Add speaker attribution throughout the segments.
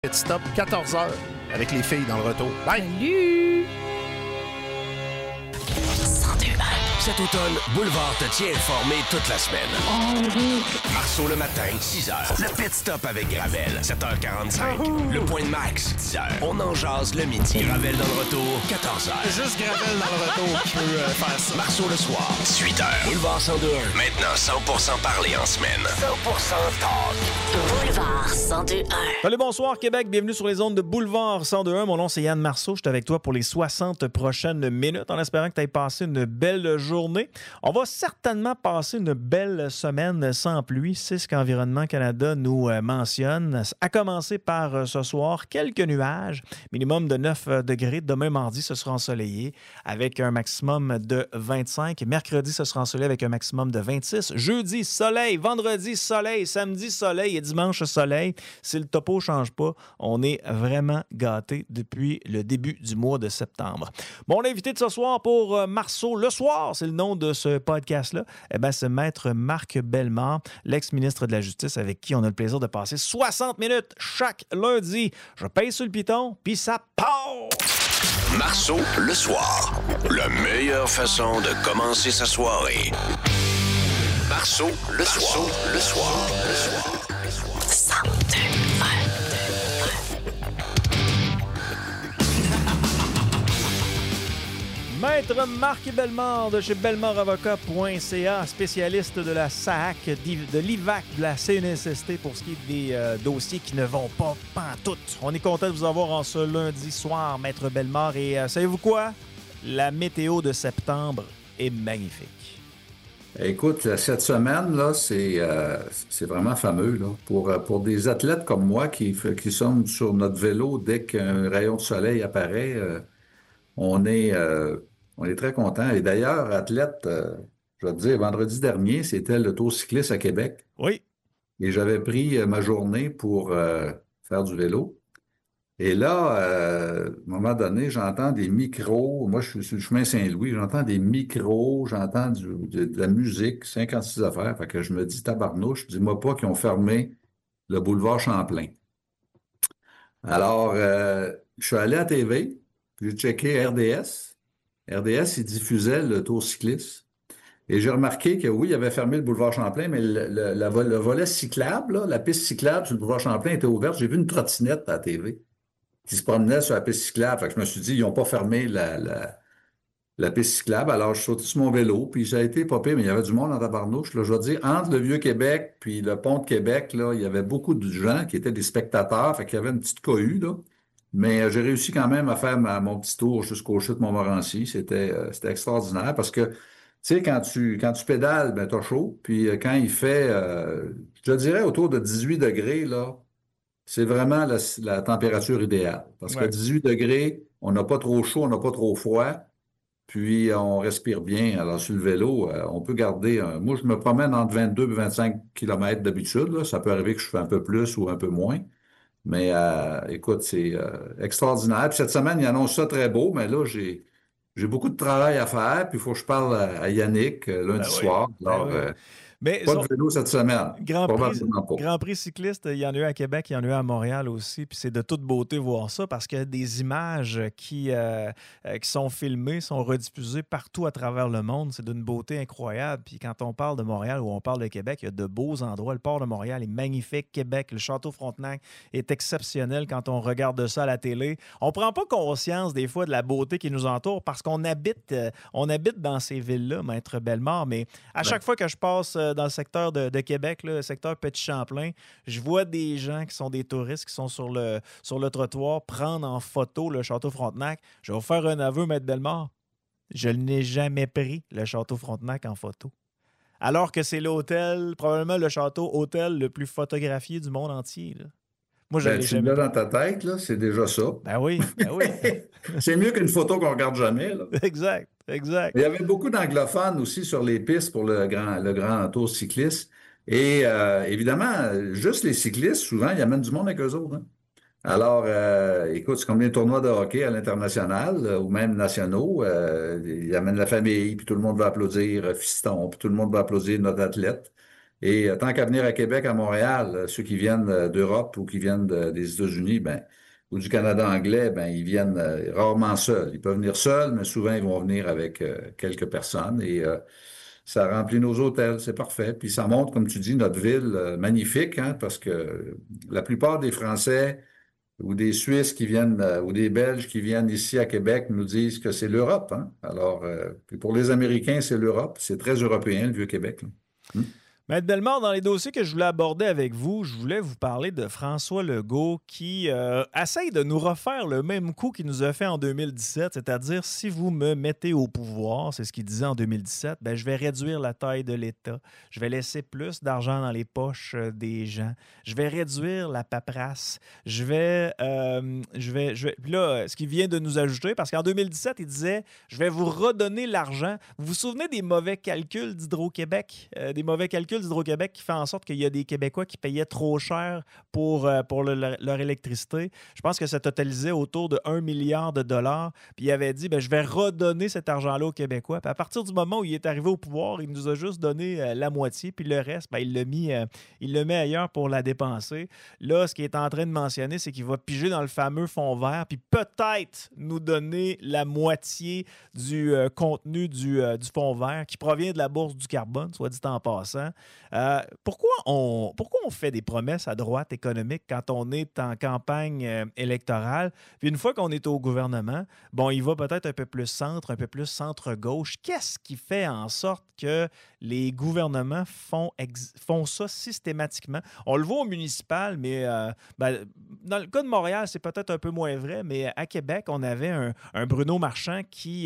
Speaker 1: Pit Stop, 14h, avec les filles dans le retour. Bye!
Speaker 2: Salut!
Speaker 3: Cet automne, Boulevard te tient informé toute la semaine.
Speaker 2: Oh oui!
Speaker 3: Marceau le matin, 6h. Le Pit Stop avec Gravel, 7h45. Le Point de Max, 10h. On en jase le midi. Gravel dans le retour, 14h.
Speaker 1: Juste Gravel dans le retour qui peut faire ça.
Speaker 3: Marceau le soir, 18h. Boulevard 102.1. Maintenant, 100% parlé en semaine. 100% talk.
Speaker 4: Boulevard 102.1.
Speaker 5: Salut, bonsoir Québec, bienvenue sur les ondes de Boulevard 102.1. Mon nom c'est Yann Marceau, je suis avec toi pour les 60 prochaines minutes en espérant que tu aies passé une belle journée. On va certainement passer une belle semaine sans pluie, c'est ce qu'Environnement Canada nous mentionne. À commencer par ce soir, quelques nuages, minimum de 9 degrés. Demain mardi, ce sera ensoleillé avec un maximum de 25. Mercredi, ce sera ensoleillé avec un maximum de 26. Jeudi, soleil. Vendredi, soleil. Samedi, soleil. Et dimanche, soleil. Si le topo ne change pas, on est vraiment gâtés depuis le début du mois de septembre. Mon invité de ce soir pour Marceau le soir, c'est le nom de ce podcast-là, c'est Maître Marc Bellemare, l'ex-ministre de la Justice avec qui on a le plaisir de passer 60 minutes chaque lundi. Je paye sur le piton, puis ça part!
Speaker 3: Marceau le soir. La meilleure façon de commencer sa soirée. Marceau le soir. Le soir. Le soir. Le soir.
Speaker 4: 102.1.
Speaker 5: Maître Marc Bellemare de chez bellemaravocat.ca, spécialiste de la SAAC, de l'IVAC, de la CNSST pour ce qui est des dossiers qui ne vont pas pantoute. On est content de vous avoir en ce lundi soir, Maître Bellemare. Et savez-vous quoi? La météo de septembre est magnifique.
Speaker 6: Écoute, cette semaine, là, c'est vraiment fameux. Là. Pour des athlètes comme moi qui sommes sur notre vélo dès qu'un rayon de soleil apparaît, on est très content. Et d'ailleurs, athlète, je vais te dire, vendredi dernier, c'était le Tour cycliste à Québec.
Speaker 5: Oui.
Speaker 6: Et j'avais pris ma journée pour faire du vélo. Et là, à un moment donné, j'entends des micros. Moi, je suis sur le chemin Saint-Louis. J'entends des micros, j'entends de la musique, 56 affaires. Fait que je me dis, tabarnouche, dis-moi pas qu'ils ont fermé le boulevard Champlain. Alors, je suis allé à TV, puis j'ai checké RDS. RDS, il diffusait le Tour cycliste. Et j'ai remarqué que oui, il avait fermé le boulevard Champlain, mais le volet cyclable, là, la piste cyclable sur le boulevard Champlain était ouverte. J'ai vu une trottinette à la TV qui se promenait sur la piste cyclable. Fait que je me suis dit, ils n'ont pas fermé la piste cyclable. Alors, je suis sauté sur mon vélo, puis ça a été pas pire, mais il y avait du monde en tabarnouche. Là, je veux dire, entre le Vieux-Québec puis le pont de Québec, là, il y avait beaucoup de gens qui étaient des spectateurs. Fait qu'il y avait une petite cohue, là. Mais j'ai réussi quand même à faire mon petit tour jusqu'au chute Montmorency. C'était extraordinaire parce que, tu sais, quand tu pédales, ben, t'as chaud. Puis quand il fait, je te dirais, autour de 18 degrés, là, c'est vraiment la température idéale. Parce que 18 degrés, on n'a pas trop chaud, on n'a pas trop froid. Puis on respire bien. Alors, sur le vélo, on peut garder... moi, je me promène entre 22 et 25 km d'habitude. Là. Ça peut arriver que je fais un peu plus ou un peu moins. Mais écoute, c'est extraordinaire. Puis cette semaine, il annonce ça très beau, mais là, j'ai beaucoup de travail à faire. Puis il faut que je parle à Yannick lundi soir. Alors,
Speaker 5: Mais
Speaker 6: pas de vélo cette semaine.
Speaker 5: Grand Prix cycliste, il y en a eu à Québec, il y en a eu à Montréal aussi. Puis c'est de toute beauté voir ça parce qu'il y a des images qui sont filmées, sont rediffusées partout à travers le monde. C'est d'une beauté incroyable. Puis quand on parle de Montréal ou on parle de Québec, il y a de beaux endroits. Le port de Montréal est magnifique. Québec, le château Frontenac est exceptionnel quand on regarde ça à la télé. On ne prend pas conscience des fois de la beauté qui nous entoure parce qu'on habite dans ces villes-là, Maître Bellemare. Mais à chaque fois que je passe dans le secteur de Québec, là, le secteur Petit-Champlain, je vois des gens qui sont des touristes qui sont sur le trottoir prendre en photo le château Frontenac. Je vais vous faire un aveu, Maître Bellemare. Je n'ai jamais pris le château Frontenac en photo. Alors que c'est l'hôtel, probablement le château-hôtel le plus photographié du monde entier. Là. Moi, je l'ai jamais
Speaker 6: pris. Dans ta tête, là, c'est déjà ça.
Speaker 5: Ben oui.
Speaker 6: C'est mieux qu'une photo qu'on regarde jamais. Là.
Speaker 5: Exact.
Speaker 6: Il y avait beaucoup d'anglophones aussi sur les pistes pour le grand tour cycliste. Et évidemment, juste les cyclistes, souvent, ils amènent du monde avec eux autres. Hein. Alors, écoute, c'est comme les tournois de hockey à l'international ou même nationaux. Ils amènent la famille, puis tout le monde va applaudir fiston, puis tout le monde va applaudir notre athlète. Et tant qu'à venir à Québec, à Montréal, ceux qui viennent d'Europe ou qui viennent des États-Unis, ben, ou du Canada anglais, ben, ils viennent rarement seuls. Ils peuvent venir seuls, mais souvent, ils vont venir avec quelques personnes. Et ça remplit nos hôtels, c'est parfait. Puis ça montre, comme tu dis, notre ville magnifique, hein, parce que la plupart des Français ou des Suisses qui viennent, ou des Belges qui viennent ici à Québec nous disent que c'est l'Europe, hein. Alors, puis pour les Américains, c'est l'Europe. C'est très européen, le Vieux-Québec, là.
Speaker 5: Maître Bellemare, dans les dossiers que je voulais aborder avec vous, je voulais vous parler de François Legault qui essaye de nous refaire le même coup qu'il nous a fait en 2017, c'est-à-dire si vous me mettez au pouvoir, c'est ce qu'il disait en 2017, ben, je vais réduire la taille de l'État, je vais laisser plus d'argent dans les poches des gens, je vais réduire la paperasse, puis là, ce qu'il vient de nous ajouter, parce qu'en 2017, il disait, je vais vous redonner l'argent. Vous vous souvenez des mauvais calculs d'Hydro-Québec, d'Hydro-Québec qui fait en sorte qu'il y a des Québécois qui payaient trop cher pour leur électricité. Je pense que ça totalisait autour de 1 milliard de dollars. Puis il avait dit, ben, je vais redonner cet argent-là aux Québécois. Puis à partir du moment où il est arrivé au pouvoir, il nous a juste donné la moitié. Puis le reste, ben, il le met ailleurs pour la dépenser. Là, ce qu'il est en train de mentionner, c'est qu'il va piger dans le fameux fonds vert, puis peut-être nous donner la moitié du contenu du fonds vert qui provient de la bourse du carbone, soit dit en passant. Pourquoi on fait des promesses à droite économique quand on est en campagne électorale? Puis une fois qu'on est au gouvernement, bon, il va peut-être un peu plus centre-gauche. Qu'est-ce qui fait en sorte que les gouvernements font ça systématiquement? On le voit au municipal, mais dans le cas de Montréal, c'est peut-être un peu moins vrai, mais à Québec, on avait un Bruno Marchand qui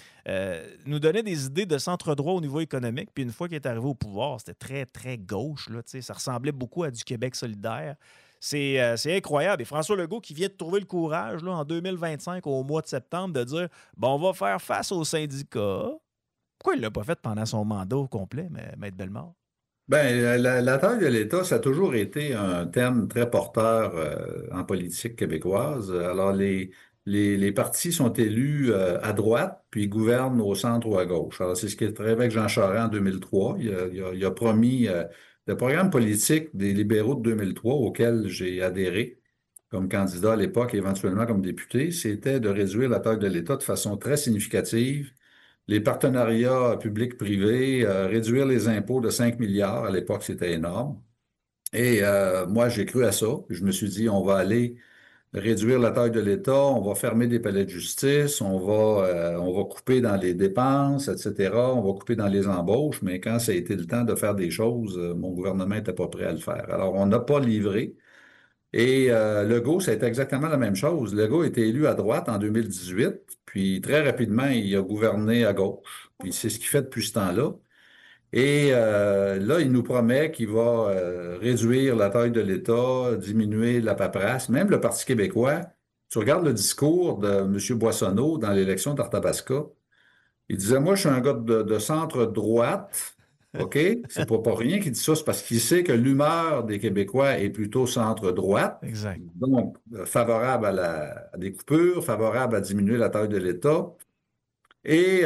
Speaker 5: nous donnait des idées de centre-droit au niveau économique. Puis une fois qu'il est arrivé au pouvoir, c'était très, très gauche. Là, ça ressemblait beaucoup à du Québec solidaire. C'est incroyable. Et François Legault qui vient de trouver le courage là, en 2025, au mois de septembre, de dire bon, on va faire face aux syndicats. Pourquoi il ne l'a pas fait pendant son mandat au complet, Maître Bellemare?
Speaker 6: Ben, la taille de l'État, ça a toujours été un thème très porteur en politique québécoise. Alors, les partis sont élus à droite, puis gouvernent au centre ou à gauche. Alors, c'est ce qui est arrivé avec Jean Charest en 2003. Il a promis le programme politique des libéraux de 2003, auquel j'ai adhéré comme candidat à l'époque et éventuellement comme député, c'était de réduire la taille de l'État de façon très significative, les partenariats publics-privés, réduire les impôts de 5 milliards. À l'époque, c'était énorme. Et moi, j'ai cru à ça. Je me suis dit, on va aller réduire la taille de l'État, on va fermer des palais de justice, on va couper dans les dépenses, etc. On va couper dans les embauches. Mais quand ça a été le temps de faire des choses, mon gouvernement n'était pas prêt à le faire. Alors, on n'a pas livré. Et Legault, ça a été exactement la même chose. Legault a été élu à droite en 2018, puis très rapidement, il a gouverné à gauche. Puis c'est ce qu'il fait depuis ce temps-là. Et là, il nous promet qu'il va réduire la taille de l'État, diminuer la paperasse. Même le Parti québécois, tu regardes le discours de M. Boissonneau dans l'élection d'Arthabasca, il disait, moi, je suis un gars de centre-droite. OK? C'est pas pour rien qu'il dit ça, c'est parce qu'il sait que l'humeur des Québécois est plutôt centre-droite,
Speaker 5: Exact.
Speaker 6: donc favorable à des coupures, favorable à diminuer la taille de l'État. Et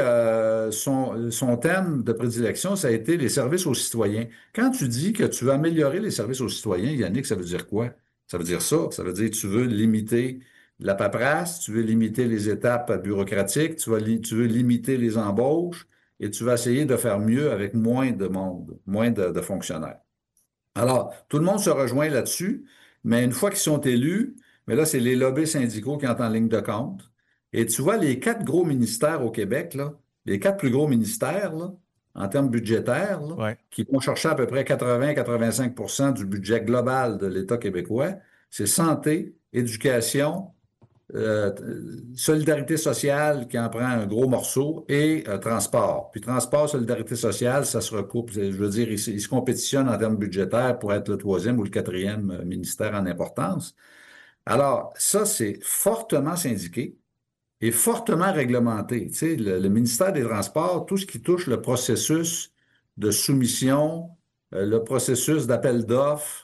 Speaker 6: son thème de prédilection, ça a été les services aux citoyens. Quand tu dis que tu veux améliorer les services aux citoyens, Yannick, ça veut dire quoi? Ça veut dire ça. Ça veut dire que tu veux limiter la paperasse, tu veux limiter les étapes bureaucratiques, tu veux limiter les embauches et tu vas essayer de faire mieux avec moins de monde, moins de fonctionnaires. Alors, tout le monde se rejoint là-dessus, mais une fois qu'ils sont élus, mais là, c'est les lobbies syndicaux qui entrent en ligne de compte. Et tu vois, les 4 gros ministères au Québec, là, les 4 plus gros ministères, là, en termes budgétaires, là,
Speaker 5: Ouais.
Speaker 6: qui vont chercher à peu près 80-85 % du budget global de l'État québécois, c'est santé, éducation, euh, solidarité sociale qui en prend un gros morceau et transport. Puis transport, solidarité sociale, ça se recoupe. Je veux dire, ils se compétitionnent en termes budgétaires pour être le 3e ou le 4e ministère en importance. Alors, ça, c'est fortement syndiqué et fortement réglementé. Tu sais, le ministère des Transports, tout ce qui touche le processus de soumission, le processus d'appel d'offres,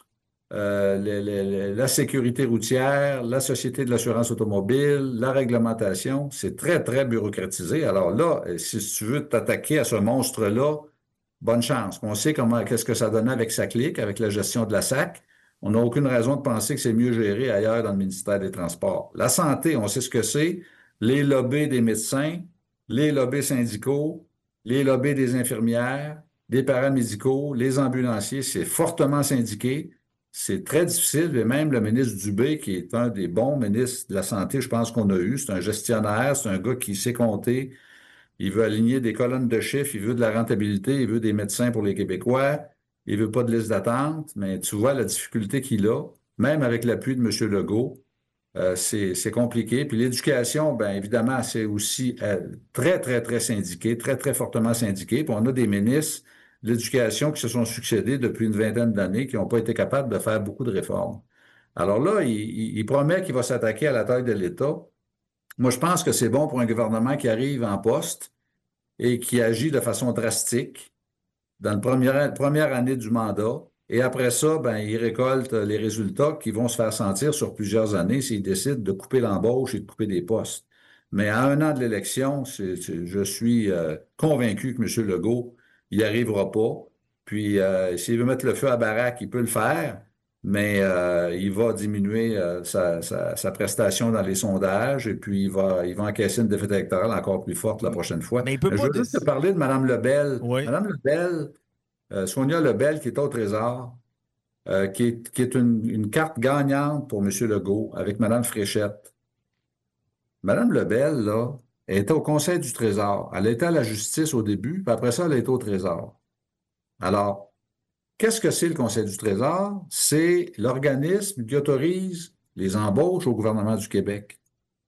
Speaker 6: la sécurité routière, la Société de l'assurance automobile, la réglementation, c'est très, très bureaucratisé. Alors là, si tu veux t'attaquer à ce monstre-là, bonne chance. On sait qu'est-ce que ça donnait avec sa clique, avec la gestion de la SAC. On n'a aucune raison de penser que c'est mieux géré ailleurs dans le ministère des Transports. La santé, on sait ce que c'est. Les lobbies des médecins, les lobbies syndicaux, les lobbies des infirmières, des paramédicaux, les ambulanciers, c'est fortement syndiqué. C'est très difficile, et même le ministre Dubé, qui est un des bons ministres de la Santé, je pense qu'on a eu, c'est un gestionnaire, c'est un gars qui sait compter, il veut aligner des colonnes de chiffres, il veut de la rentabilité, il veut des médecins pour les Québécois, il veut pas de liste d'attente, mais tu vois la difficulté qu'il a, même avec l'appui de M. Legault, c'est compliqué. Puis l'éducation, bien évidemment, c'est aussi très, très, très syndiqué, très, très fortement syndiqué. Puis on a des ministres de l'éducation qui se sont succédés depuis une vingtaine d'années qui n'ont pas été capables de faire beaucoup de réformes. Alors là, il promet qu'il va s'attaquer à la taille de l'État. Moi, je pense que c'est bon pour un gouvernement qui arrive en poste et qui agit de façon drastique dans la première année du mandat. Et après ça, ben, il récolte les résultats qui vont se faire sentir sur plusieurs années s'il décide de couper l'embauche et de couper des postes. Mais à un an de l'élection, je suis convaincu que M. Legault, il n'y arrivera pas. Puis, s'il veut mettre le feu à baraque, il peut le faire, mais il va diminuer sa prestation dans les sondages et puis il va encaisser une défaite électorale encore plus forte la prochaine fois.
Speaker 5: Mais il peut
Speaker 6: Je
Speaker 5: pas
Speaker 6: veux juste te parler de Mme Lebel.
Speaker 5: Oui.
Speaker 6: Mme Lebel, Sonia Lebel, qui est au Trésor, qui est une carte gagnante pour M. Legault avec Mme Fréchette. Mme Lebel, là, elle était au Conseil du Trésor. Elle était à la justice au début, puis après ça, elle était au Trésor. Alors, qu'est-ce que c'est le Conseil du Trésor? C'est l'organisme qui autorise les embauches au gouvernement du Québec.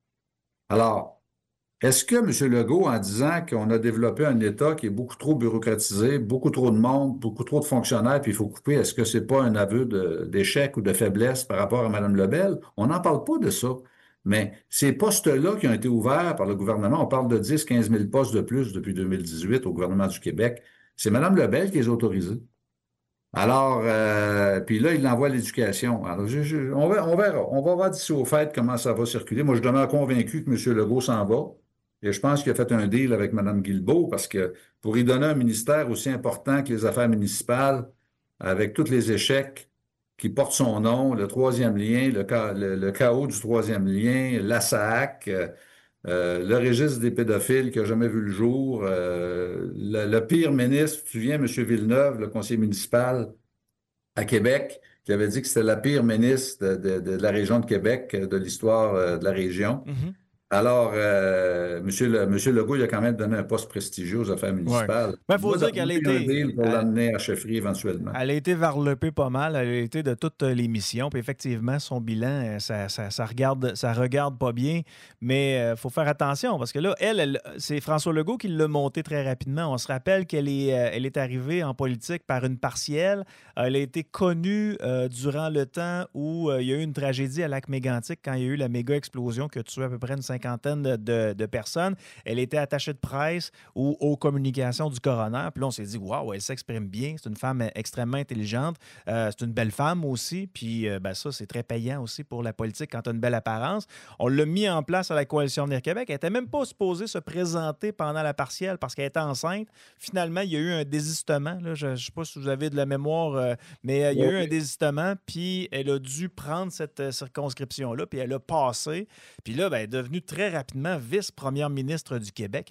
Speaker 6: Alors, est-ce que M. Legault, en disant qu'on a développé un État qui est beaucoup trop bureaucratisé, beaucoup trop de monde, beaucoup trop de fonctionnaires, puis il faut couper, est-ce que c'est pas un aveu d'échec ou de faiblesse par rapport à Mme Lebel? On n'en parle pas de ça. Mais ces postes-là qui ont été ouverts par le gouvernement, on parle de 10-15 000 postes de plus depuis 2018 au gouvernement du Québec, c'est Mme Lebel qui les a autorisés. Alors, puis là, il l'envoie à l'éducation. Alors, on verra. On va voir d'ici aux fêtes comment ça va circuler. Moi, je demeure convaincu que M. Legault s'en va. Et je pense qu'il a fait un deal avec Mme Guilbeault parce que pour y donner un ministère aussi important que les affaires municipales, avec tous les échecs qui portent son nom, le troisième lien, le chaos du troisième lien, la SAC, le registre des pédophiles qui n'a jamais vu le jour, le pire ministre, tu te souviens, M. Villeneuve, le conseiller municipal à Québec, qui avait dit que c'était la pire ministre de la région de Québec, de l'histoire de la région.
Speaker 5: Mm-hmm.
Speaker 6: Alors, Monsieur Legault, il a quand même donné un poste prestigieux aux affaires municipales.
Speaker 5: Ouais. Ben, faut dire qu'elle a été
Speaker 6: un deal pour l'amener à chefferie éventuellement.
Speaker 5: Elle a été varlopée pas mal. Elle a été de toutes les missions. Puis effectivement, son bilan, ça regarde pas bien. Mais il faut faire attention parce que là, c'est François Legault qui l'a monté très rapidement. On se rappelle qu'elle est arrivée en politique par une partielle. Elle a été connue durant le temps où il y a eu une tragédie à Lac-Mégantic quand il y a eu la méga explosion qui a tué à peu près une cinquantaine de personnes. Elle était attachée de presse ou aux communications du coroner. Puis là, on s'est dit, waouh, elle s'exprime bien. C'est une femme extrêmement intelligente. C'est une belle femme aussi. Puis ça, c'est très payant aussi pour la politique quand tu as une belle apparence. On l'a mis en place à la Coalition Avenir Québec. Elle n'était même pas supposée se présenter pendant la partielle parce qu'elle était enceinte. Finalement, il y a eu un désistement. Là. Je ne sais pas si vous avez de la mémoire, mais il y a eu un désistement. Puis elle a dû prendre cette circonscription-là. Puis elle a passé. Puis là, elle est devenue très rapidement vice-première ministre du Québec.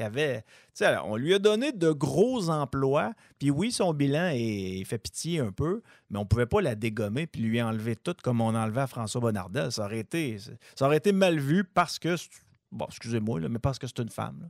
Speaker 5: On lui a donné de gros emplois. Puis oui, son bilan il fait pitié un peu, mais on ne pouvait pas la dégommer puis lui enlever tout comme on enlevait à François Bonnardel. Ça aurait été mal vu parce que, excusez-moi, là, mais parce que c'est une femme.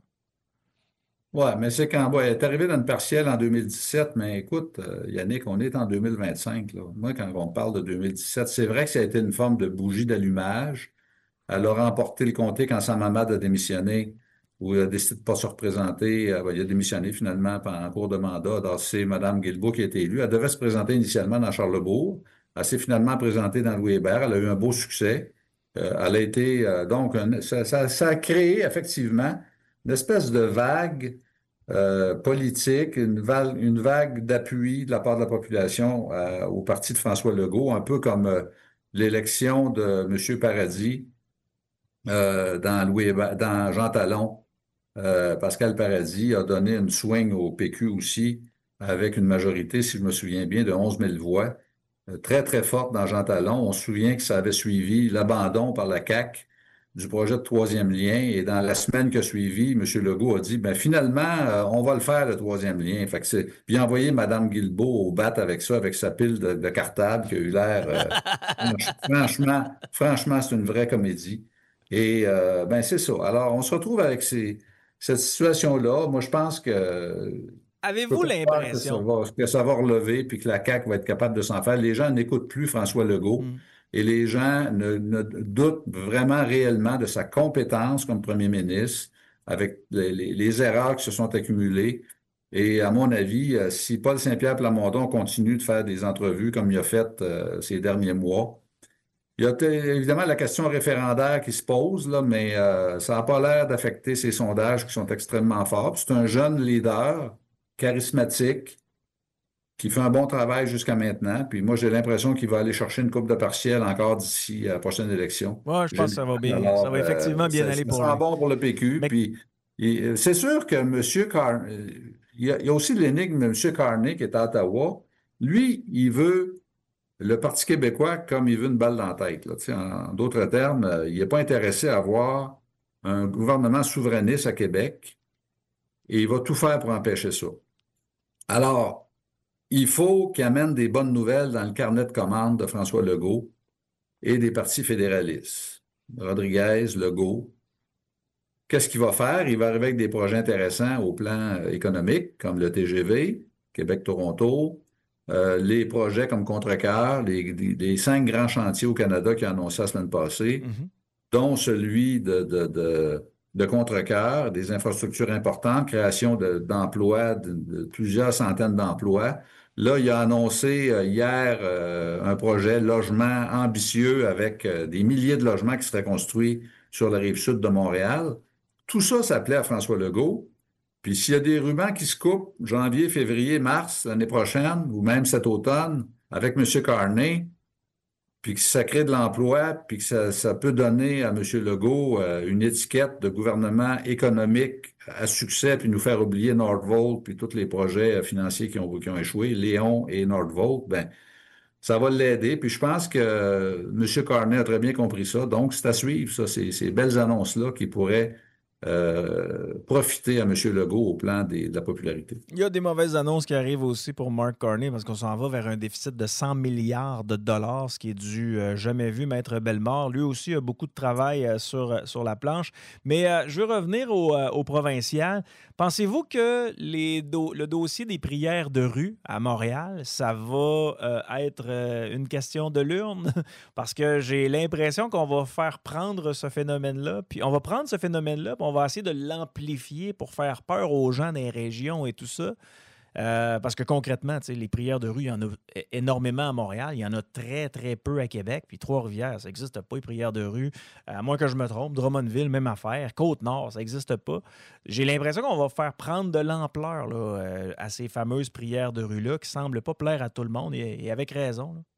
Speaker 6: Oui, mais c'est quand elle est arrivée dans une partielle en 2017, mais écoute, Yannick, on est en 2025. Là. Moi, quand on parle de 2017, c'est vrai que ça a été une forme de bougie d'allumage. Elle a remporté le comté quand sa maman a démissionné ou a décidé de ne pas se représenter. Il a démissionné finalement en cours de mandat. Alors, c'est Mme Guilbeault qui a été élue. Elle devait se présenter initialement dans Charlebourg. Elle s'est finalement présentée dans Louis-Hébert. Elle a eu un beau succès. Elle a été, ça a créé effectivement une espèce de vague politique, une vague d'appui de la part de la population au parti de François Legault, un peu comme l'élection de M. Paradis dans Jean Talon. Pascal Paradis a donné une swing au PQ aussi. avec une majorité, si je me souviens bien, de 11 000 voix, très, très forte dans Jean Talon. On se souvient que ça avait suivi l'abandon par la CAQ du projet de troisième lien. Et dans la semaine qui a suivi, M. Legault a dit, ben finalement, on va le faire, le troisième lien. Fait que c'est... Puis envoyer Mme Guilbeault au bat avec ça, avec sa pile de cartable qui a eu l'air... franchement, c'est une vraie comédie. Et ben c'est ça. Alors, on se retrouve avec cette situation-là. Moi, je pense que je peux
Speaker 5: Avez-vous
Speaker 6: pas croire
Speaker 5: l'impression?
Speaker 6: que ça va relever puis que la CAQ va être capable de s'en faire. Les gens n'écoutent plus François Legault
Speaker 5: Hmm.
Speaker 6: et les gens ne doutent vraiment réellement de sa compétence comme premier ministre avec les erreurs qui se sont accumulées. Et à mon avis, si Paul Saint-Pierre Plamondon continue de faire des entrevues comme il a fait ces derniers mois, il y a évidemment la question référendaire qui se pose, là, mais ça n'a pas l'air d'affecter ces sondages qui sont extrêmement forts. C'est un jeune leader charismatique qui fait un bon travail jusqu'à maintenant. Puis moi, j'ai l'impression qu'il va aller chercher une coupe de partiel encore d'ici à la prochaine élection.
Speaker 5: Ouais, je pense que ça va bien. Ça
Speaker 6: Alors,
Speaker 5: va effectivement bien aller
Speaker 6: ça
Speaker 5: pour
Speaker 6: sent
Speaker 5: lui.
Speaker 6: bon pour le PQ.
Speaker 5: Mais
Speaker 6: Puis c'est sûr que M. Carney, il y a aussi l'énigme de M. Carney qui est à Ottawa. Lui, il veut le Parti québécois comme il veut une balle dans la tête. Là. Tu sais, en d'autres termes, il n'est pas intéressé à avoir un gouvernement souverainiste à Québec et il va tout faire pour empêcher ça. Alors, il faut qu'il amène des bonnes nouvelles dans le carnet de commandes de François Legault et des partis fédéralistes. Rodriguez, Legault. Qu'est-ce qu'il va faire? Il va arriver avec des projets intéressants au plan économique, comme le TGV, Québec-Toronto, les projets comme Contrecœur, les 5 grands chantiers au Canada qu'il a annoncé la semaine passée,
Speaker 5: Mhm.
Speaker 6: dont celui de Contrecœur, des infrastructures importantes, création d'emplois, de plusieurs centaines d'emplois. Là, il a annoncé hier un projet logement ambitieux avec des milliers de logements qui seraient construits sur la rive sud de Montréal. Tout ça, ça plaît à François Legault. Puis s'il y a des rubans qui se coupent, janvier, février, mars, l'année prochaine, ou même cet automne, avec M. Carney, puis que ça crée de l'emploi, puis que ça peut donner à M. Legault une étiquette de gouvernement économique à succès, puis nous faire oublier Nordvolt, puis tous les projets financiers qui ont échoué, Léon et Nordvolt, ben ça va l'aider. Puis je pense que M. Carney a très bien compris ça. Donc, c'est à suivre, ça, ces belles annonces-là qui pourraient profiter à M. Legault au plan de la popularité.
Speaker 5: Il y a des mauvaises annonces qui arrivent aussi pour Mark Carney parce qu'on s'en va vers un déficit de 100 milliards de dollars, ce qui est du jamais vu, Maître Bellemare. Lui aussi a beaucoup de travail sur la planche. Mais je veux revenir au provincial. Pensez-vous que le dossier des prières de rue à Montréal, ça va être une question de l'urne? Parce que j'ai l'impression qu'on va faire prendre ce phénomène-là, puis on va prendre ce phénomène-là, puis on va essayer de l'amplifier pour faire peur aux gens des régions et tout ça. Parce que concrètement, tu sais, les prières de rue, il y en a énormément à Montréal. Il y en a très, très peu à Québec. Puis Trois-Rivières, ça n'existe pas, les prières de rue. À moins que je me trompe. Drummondville, même affaire. Côte-Nord, ça n'existe pas. J'ai l'impression qu'on va faire prendre de l'ampleur là, à ces fameuses prières de rue-là qui ne semblent pas plaire à tout le monde et avec raison. Là.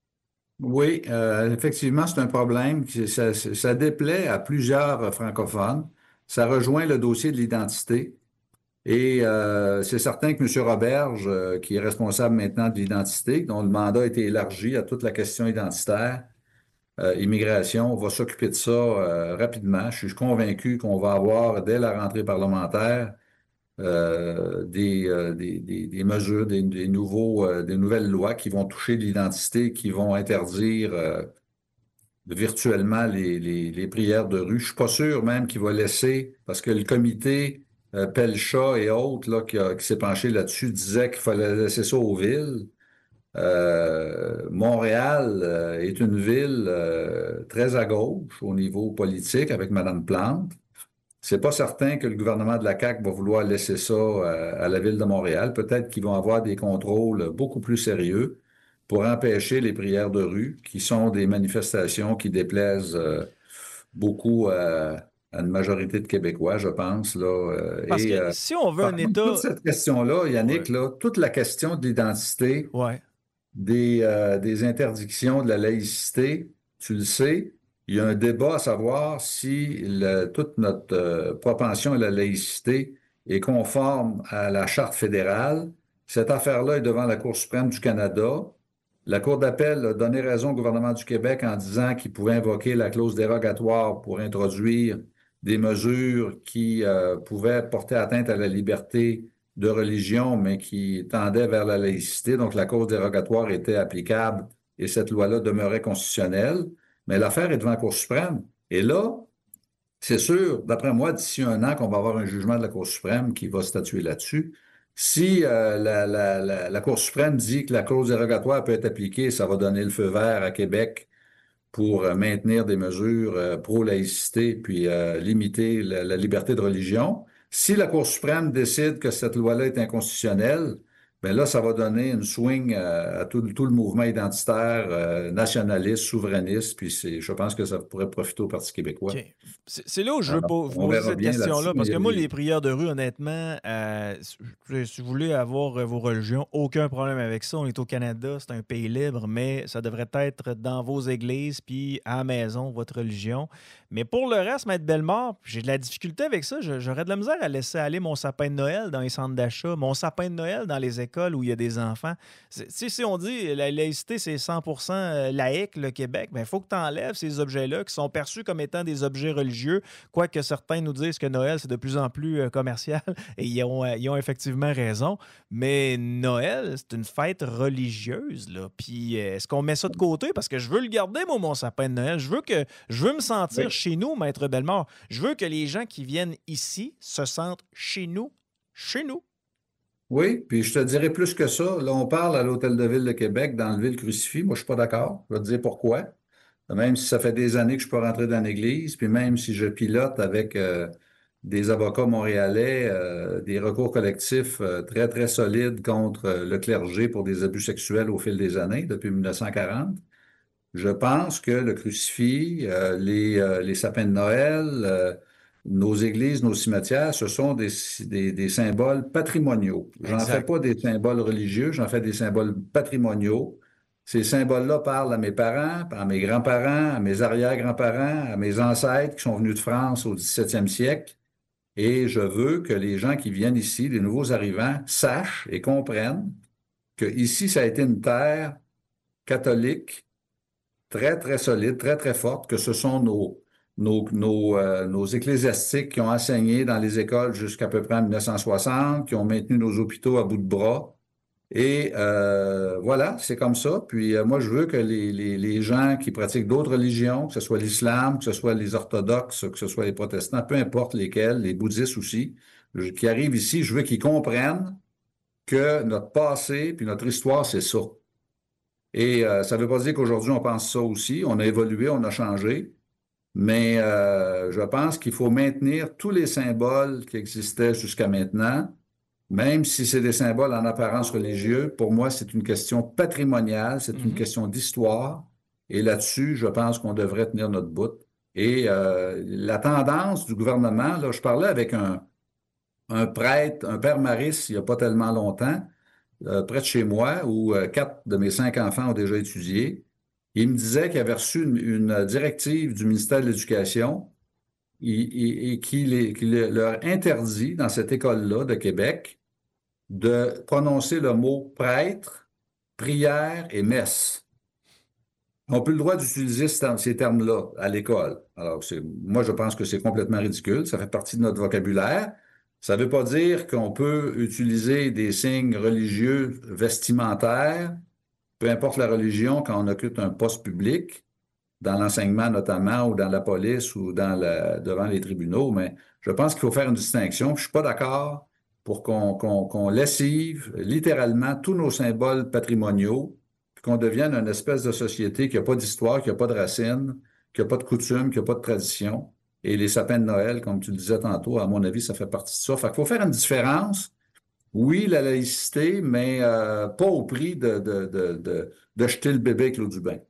Speaker 6: Oui, effectivement, c'est un problème. Ça déplaît à plusieurs francophones. Ça rejoint le dossier de l'identité. Et c'est certain que M. Roberge, qui est responsable maintenant de l'identité, dont le mandat a été élargi à toute la question identitaire, immigration, va s'occuper de ça rapidement. Je suis convaincu qu'on va avoir, dès la rentrée parlementaire, des mesures, des nouvelles lois qui vont toucher l'identité, qui vont interdire virtuellement les prières de rue. Je suis pas sûr même qu'il va laisser, parce que le comité Pelchat et autres là, qui s'est penché là-dessus disait qu'il fallait laisser ça aux villes. Montréal est une ville très à gauche au niveau politique avec Mme Plante. C'est pas certain que le gouvernement de la CAQ va vouloir laisser ça à la ville de Montréal. Peut-être qu'ils vont avoir des contrôles beaucoup plus sérieux pour empêcher les prières de rue, qui sont des manifestations qui déplaisent beaucoup à une majorité de Québécois, je pense. Là,
Speaker 5: Parce que si on veut un
Speaker 6: par contre,
Speaker 5: État...
Speaker 6: toute cette question-là, Yannick,
Speaker 5: Ouais.
Speaker 6: là, toute la question de l'identité,
Speaker 5: Ouais.
Speaker 6: des interdictions de la laïcité, tu le sais, il y a un débat à savoir si toute notre propension à la laïcité est conforme à la Charte fédérale, Cette affaire-là est devant la Cour suprême du Canada. La Cour d'appel a donné raison au gouvernement du Québec en disant qu'il pouvait invoquer la clause dérogatoire pour introduire des mesures qui pouvaient porter atteinte à la liberté de religion, mais qui tendaient vers la laïcité. Donc, la clause dérogatoire était applicable et cette loi-là demeurait constitutionnelle. Mais l'affaire est devant la Cour suprême. Et là, c'est sûr, d'après moi, d'ici un an, qu'on va avoir un jugement de la Cour suprême qui va statuer là-dessus. Si la Cour suprême dit que la clause dérogatoire peut être appliquée, ça va donner le feu vert à Québec pour maintenir des mesures pro-laïcité puis limiter la liberté de religion. Si la Cour suprême décide que cette loi-là est inconstitutionnelle, bien là, ça va donner une swing à tout le mouvement identitaire, nationaliste, souverainiste, puis je pense que ça pourrait profiter au Parti québécois.
Speaker 5: OK. C'est là où je veux
Speaker 6: Alors,
Speaker 5: vous
Speaker 6: on
Speaker 5: poser
Speaker 6: verra
Speaker 5: cette
Speaker 6: bien
Speaker 5: question-là,
Speaker 6: là-dessus,
Speaker 5: parce
Speaker 6: mais
Speaker 5: que moi, les prières de rue, honnêtement, si vous voulez avoir vos religions, aucun problème avec ça. On est au Canada, c'est un pays libre, mais ça devrait être dans vos églises, puis à la maison, votre religion. Mais pour le reste, Maître Bellemare, j'ai de la difficulté avec ça. J'aurais de la misère à laisser aller mon sapin de Noël dans les centres d'achat, mon sapin de Noël dans les écoles où il y a des enfants. Si on dit la laïcité, c'est 100% laïque, le Québec, il faut que tu enlèves ces objets-là qui sont perçus comme étant des objets religieux, quoique certains nous disent que Noël, c'est de plus en plus commercial, et ils ont effectivement raison. Mais Noël, c'est une fête religieuse, là. Puis est-ce qu'on met ça de côté? Parce que je veux le garder, moi, mon sapin de Noël. Je veux me sentir chez nous, Maître Bellemare. Je veux que les gens qui viennent ici se sentent chez nous. Chez nous.
Speaker 6: Oui, puis je te dirais plus que ça. Là, on parle à l'Hôtel de Ville de Québec d'enlever le crucifix. Moi, je suis pas d'accord. Je vais te dire pourquoi. Même si ça fait des années que je peux rentrer dans l'église, puis même si je pilote avec des avocats montréalais, des recours collectifs très, très solides contre le clergé pour des abus sexuels au fil des années, depuis 1940, je pense que le crucifix, les sapins de Noël, nos églises, nos cimetières, ce sont des symboles patrimoniaux. J'en fais
Speaker 5: Exact.
Speaker 6: pas des symboles religieux, j'en fais des symboles patrimoniaux. Ces symboles-là parlent à mes parents, à mes grands-parents, à mes arrière-grands-parents, à mes ancêtres qui sont venus de France au 17e siècle. Et je veux que les gens qui viennent ici, les nouveaux arrivants, sachent et comprennent que ici, ça a été une terre catholique très, très solide, très, très forte, que ce sont nos ecclésiastiques qui ont enseigné dans les écoles jusqu'à peu près en 1960, qui ont maintenu nos hôpitaux à bout de bras. Et voilà, c'est comme ça. Puis moi, je veux que les gens qui pratiquent d'autres religions, que ce soit l'islam, que ce soit les orthodoxes, que ce soit les protestants, peu importe lesquels, les bouddhistes aussi, qui arrivent ici, je veux qu'ils comprennent que notre passé puis notre histoire, c'est ça. Et ça ne veut pas dire qu'aujourd'hui, on pense ça aussi. On a évolué, on a changé. Mais je pense qu'il faut maintenir tous les symboles qui existaient jusqu'à maintenant, même si c'est des symboles en apparence religieux. Pour moi, c'est une question patrimoniale, c'est une question d'histoire. Et là-dessus, je pense qu'on devrait tenir notre bout. Et la tendance du gouvernement, là, je parlais avec un prêtre, un père Maris, il n'y a pas tellement longtemps, près de chez moi, où 4 de mes 5 enfants ont déjà étudié. Il me disait qu'il avait reçu une directive du ministère de l'Éducation et qu'il leur interdit, dans cette école-là de Québec, de prononcer le mot prêtre, prière et messe. Ils n'ont plus le droit d'utiliser ces termes-là à l'école. Alors, moi, je pense que c'est complètement ridicule. Ça fait partie de notre vocabulaire. Ça ne veut pas dire qu'on peut utiliser des signes religieux vestimentaires, peu importe la religion, quand on occupe un poste public, dans l'enseignement notamment, ou dans la police, ou devant les tribunaux, mais je pense qu'il faut faire une distinction. Je ne suis pas d'accord pour qu'on lessive littéralement tous nos symboles patrimoniaux, puis qu'on devienne une espèce de société qui n'a pas d'histoire, qui n'a pas de racines, qui n'a pas de coutumes, qui n'a pas de tradition. Et les sapins de Noël, comme tu le disais tantôt, à mon avis, ça fait partie de ça. Fait qu'il faut faire une différence. Oui, la laïcité, mais pas au prix de jeter le bébé avec l'eau du bain.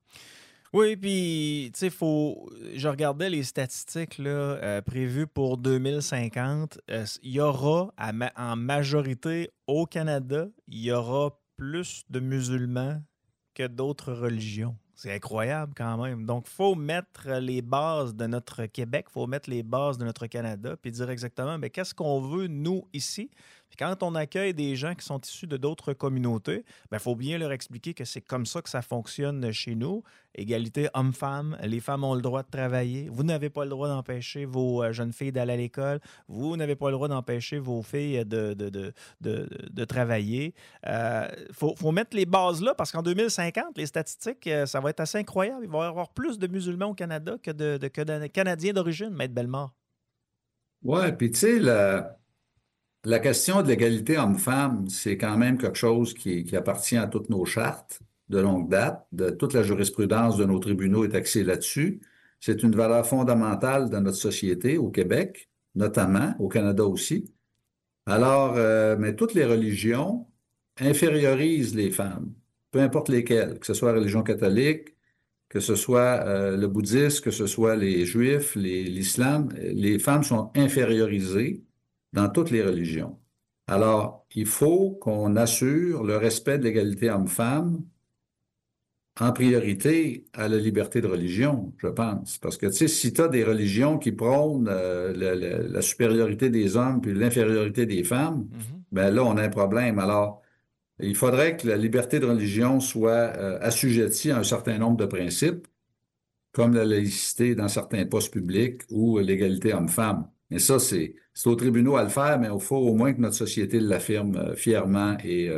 Speaker 5: Oui, puis, tu sais, je regardais les statistiques là, prévues pour 2050. Il y aura, en majorité au Canada, il y aura plus de musulmans que d'autres religions. C'est incroyable quand même. Donc, il faut mettre les bases de notre Québec, il faut mettre les bases de notre Canada, puis dire exactement, mais qu'est-ce qu'on veut, nous, ici? Puis quand on accueille des gens qui sont issus de d'autres communautés, il faut bien leur expliquer que c'est comme ça que ça fonctionne chez nous. Égalité homme-femme, les femmes ont le droit de travailler. Vous n'avez pas le droit d'empêcher vos jeunes filles d'aller à l'école. Vous n'avez pas le droit d'empêcher vos filles de travailler. Faut mettre les bases là parce qu'en 2050, les statistiques, ça va être assez incroyable. Il va y avoir plus de musulmans au Canada que de Canadiens d'origine, Maître Bellemare.
Speaker 6: Oui, puis tu sais, la question de l'égalité homme-femme, c'est quand même quelque chose qui appartient à toutes nos chartes de longue date. Toute la jurisprudence de nos tribunaux est axée là-dessus. C'est une valeur fondamentale de notre société au Québec, notamment, au Canada aussi. Alors, mais toutes les religions infériorisent les femmes, peu importe lesquelles, que ce soit la religion catholique, que ce soit le bouddhisme, que ce soit les juifs, l'islam, les femmes sont infériorisées dans toutes les religions. Alors, il faut qu'on assure le respect de l'égalité homme-femme en priorité à la liberté de religion, je pense. Parce que, tu sais, si tu as des religions qui prônent la supériorité des hommes puis l'infériorité des femmes, ben là, on a un problème. Alors, il faudrait que la liberté de religion soit assujettie à un certain nombre de principes, comme la laïcité dans certains postes publics ou l'égalité homme-femme. Mais ça, c'est aux tribunaux à le faire, mais il faut au moins que notre société l'affirme fièrement et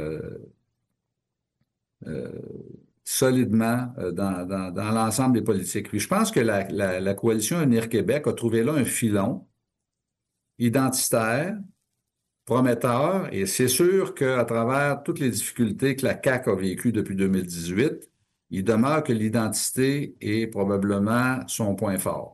Speaker 6: solidement dans l'ensemble des politiques. Puis je pense que la coalition Unir Québec a trouvé là un filon identitaire, prometteur, et c'est sûr qu'à travers toutes les difficultés que la CAQ a vécues depuis 2018, il demeure que l'identité est probablement son point fort.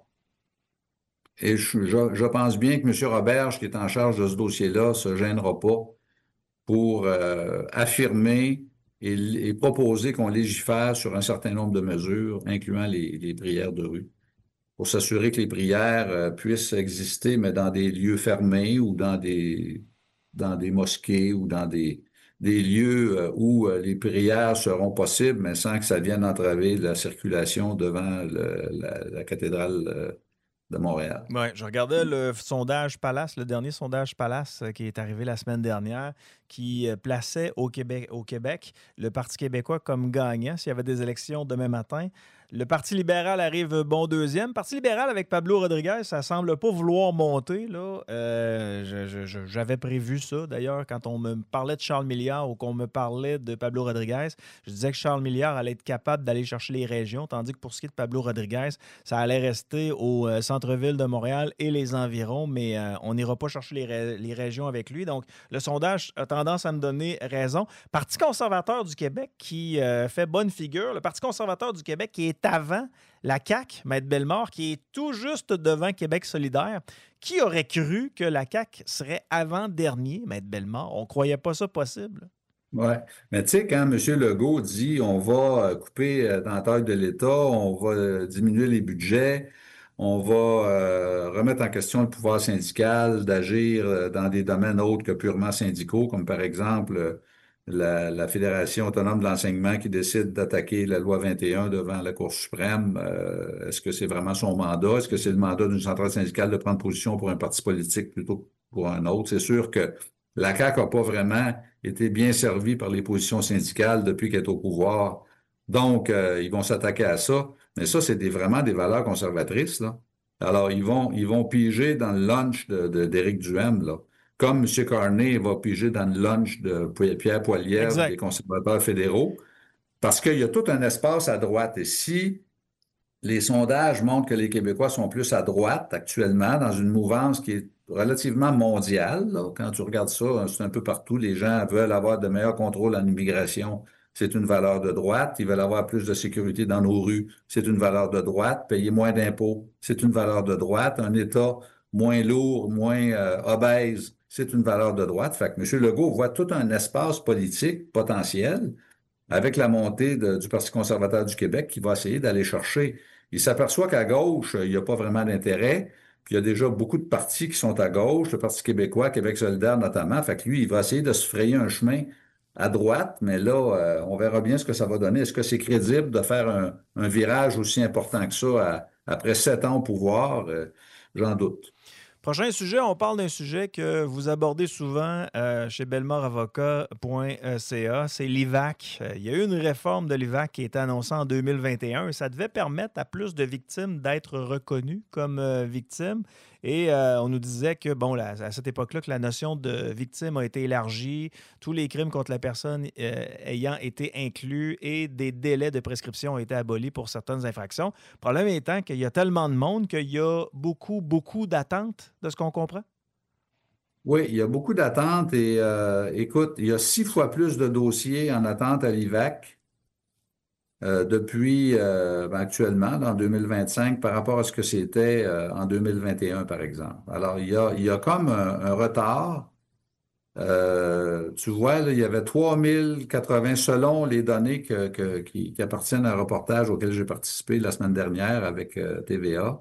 Speaker 6: Et je pense bien que M. Roberge, qui est en charge de ce dossier-là, ne se gênera pas pour affirmer et proposer qu'on légifère sur un certain nombre de mesures, incluant les prières de rue, pour s'assurer que les prières puissent exister, mais dans des lieux fermés ou dans des mosquées ou dans des lieux où les prières seront possibles, mais sans que ça vienne entraver la circulation devant la cathédrale de Montréal.
Speaker 5: Oui, je regardais le sondage Palace, le dernier sondage Palace qui est arrivé la semaine dernière, qui plaçait au Québec le Parti québécois comme gagnant s'il y avait des élections demain matin. Le Parti libéral arrive bon deuxième. Parti libéral avec Pablo Rodriguez, ça semble pas vouloir monter, là. J'avais prévu ça, d'ailleurs, quand on me parlait de Charles Milliard ou qu'on me parlait de Pablo Rodriguez. Je disais que Charles Milliard allait être capable d'aller chercher les régions, tandis que pour ce qui est de Pablo Rodriguez, ça allait rester au centre-ville de Montréal et les environs, mais on n'ira pas chercher les régions avec lui. Donc, le sondage a tendance à me donner raison. Parti conservateur du Québec qui fait bonne figure. Le Parti conservateur du Québec qui est avant la CAQ, Maître Bellemare, qui est tout juste devant Québec solidaire. Qui aurait cru que la CAQ serait avant-dernier, Maître Bellemare? On ne croyait pas ça possible.
Speaker 6: Oui, mais tu sais, quand M. Legault dit on va couper dans la taille de l'État, on va diminuer les budgets, on va remettre en question le pouvoir syndical d'agir dans des domaines autres que purement syndicaux, comme par exemple la Fédération autonome de l'enseignement qui décide d'attaquer la loi 21 devant la Cour suprême. Est-ce que c'est vraiment son mandat? Est-ce que c'est le mandat d'une centrale syndicale de prendre position pour un parti politique plutôt que pour un autre? C'est sûr que la CAQ n'a pas vraiment été bien servie par les positions syndicales depuis qu'elle est au pouvoir. Donc, ils vont s'attaquer à ça. Mais ça, c'est vraiment des valeurs conservatrices, là. Alors, ils vont piger dans le lunch d'Éric Duhaime, là. Comme M. Carney va piger dans le lunch de Pierre Poilievre, des conservateurs fédéraux, parce qu'il y a tout un espace à droite. Et si les sondages montrent que les Québécois sont plus à droite actuellement, dans une mouvance qui est relativement mondiale, là, quand tu regardes ça, c'est un peu partout, les gens veulent avoir de meilleurs contrôles en immigration. C'est une valeur de droite. Ils veulent avoir plus de sécurité dans nos rues. C'est une valeur de droite. Payer moins d'impôts. C'est une valeur de droite. Un État moins lourd, moins obèse. C'est une valeur de droite. Fait que M. Legault voit tout un espace politique potentiel avec la montée du Parti conservateur du Québec qui va essayer d'aller chercher. Il s'aperçoit qu'à gauche, il n'y a pas vraiment d'intérêt. Puis il y a déjà beaucoup de partis qui sont à gauche, le Parti québécois, Québec solidaire notamment. Fait que lui, il va essayer de se frayer un chemin à droite, mais là, on verra bien ce que ça va donner. Est-ce que c'est crédible de faire un virage aussi important que ça après 7 ans au pouvoir? J'en doute.
Speaker 5: Prochain sujet, on parle d'un sujet que vous abordez souvent chez belmoreavocat.ca, c'est l'IVAC. Il y a eu une réforme de l'IVAC qui a été annoncée en 2021. Ça devait permettre à plus de victimes d'être reconnues comme victimes. Et on nous disait que, bon, à cette époque-là, que la notion de victime a été élargie, tous les crimes contre la personne ayant été inclus et des délais de prescription ont été abolis pour certaines infractions. Le problème étant qu'il y a tellement de monde qu'il y a beaucoup, beaucoup d'attentes, de ce qu'on comprend.
Speaker 6: Oui, il y a beaucoup d'attentes et écoute, il y a 6 fois plus de dossiers en attente à l'IVAC depuis actuellement, en 2025, par rapport à ce que c'était en 2021, par exemple. Alors, il y a comme un retard. Tu vois, là, il y avait 3080, selon les données qui appartiennent à un reportage auquel j'ai participé la semaine dernière avec TVA.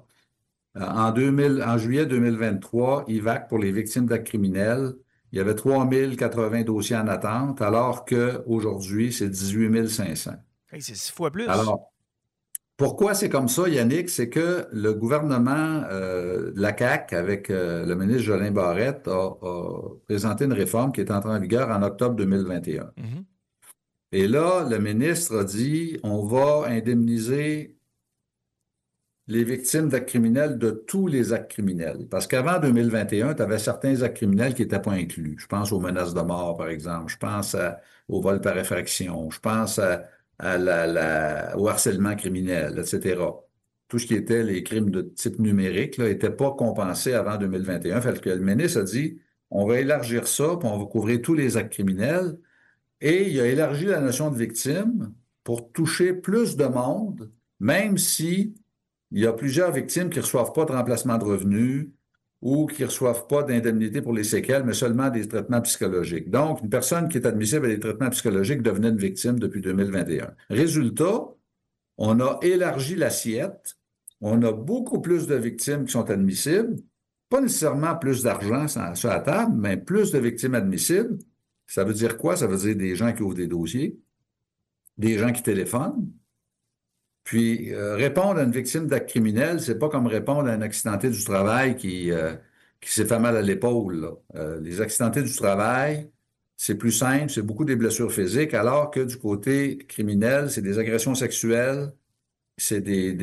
Speaker 6: En juillet 2023, IVAC pour les victimes d'actes criminels, il y avait 3080 dossiers en attente, alors qu'aujourd'hui, c'est 18 500.
Speaker 5: Hey, c'est 6 fois plus.
Speaker 6: Alors, pourquoi c'est comme ça, Yannick? C'est que le gouvernement de la CAQ, avec le ministre Jolin Barrette, a présenté une réforme qui est entrée en vigueur en octobre 2021.
Speaker 5: Mhm.
Speaker 6: Et là, le ministre a dit, on va indemniser les victimes d'actes criminels de tous les actes criminels. Parce qu'avant 2021, tu avais certains actes criminels qui n'étaient pas inclus. Je pense aux menaces de mort, par exemple. Je pense au vol par effraction. Je pense au harcèlement criminel, etc. Tout ce qui était les crimes de type numérique n'était pas compensé avant 2021. Fait que le ministre a dit, on va élargir ça, puis on va couvrir tous les actes criminels. Et il a élargi la notion de victime pour toucher plus de monde, même si il y a plusieurs victimes qui ne reçoivent pas de remplacement de revenus ou qui ne reçoivent pas d'indemnité pour les séquelles, mais seulement des traitements psychologiques. Donc, une personne qui est admissible à des traitements psychologiques devenait une victime depuis 2021. Résultat, on a élargi l'assiette, on a beaucoup plus de victimes qui sont admissibles, pas nécessairement plus d'argent sur la table, mais plus de victimes admissibles. Ça veut dire quoi? Ça veut dire des gens qui ouvrent des dossiers, des gens qui téléphonent. Puis, répondre à une victime d'acte criminel, c'est pas comme répondre à un accidenté du travail qui s'est fait mal à l'épaule. Les accidentés du travail, c'est plus simple, c'est beaucoup des blessures physiques, alors que du côté criminel, c'est des agressions sexuelles, c'est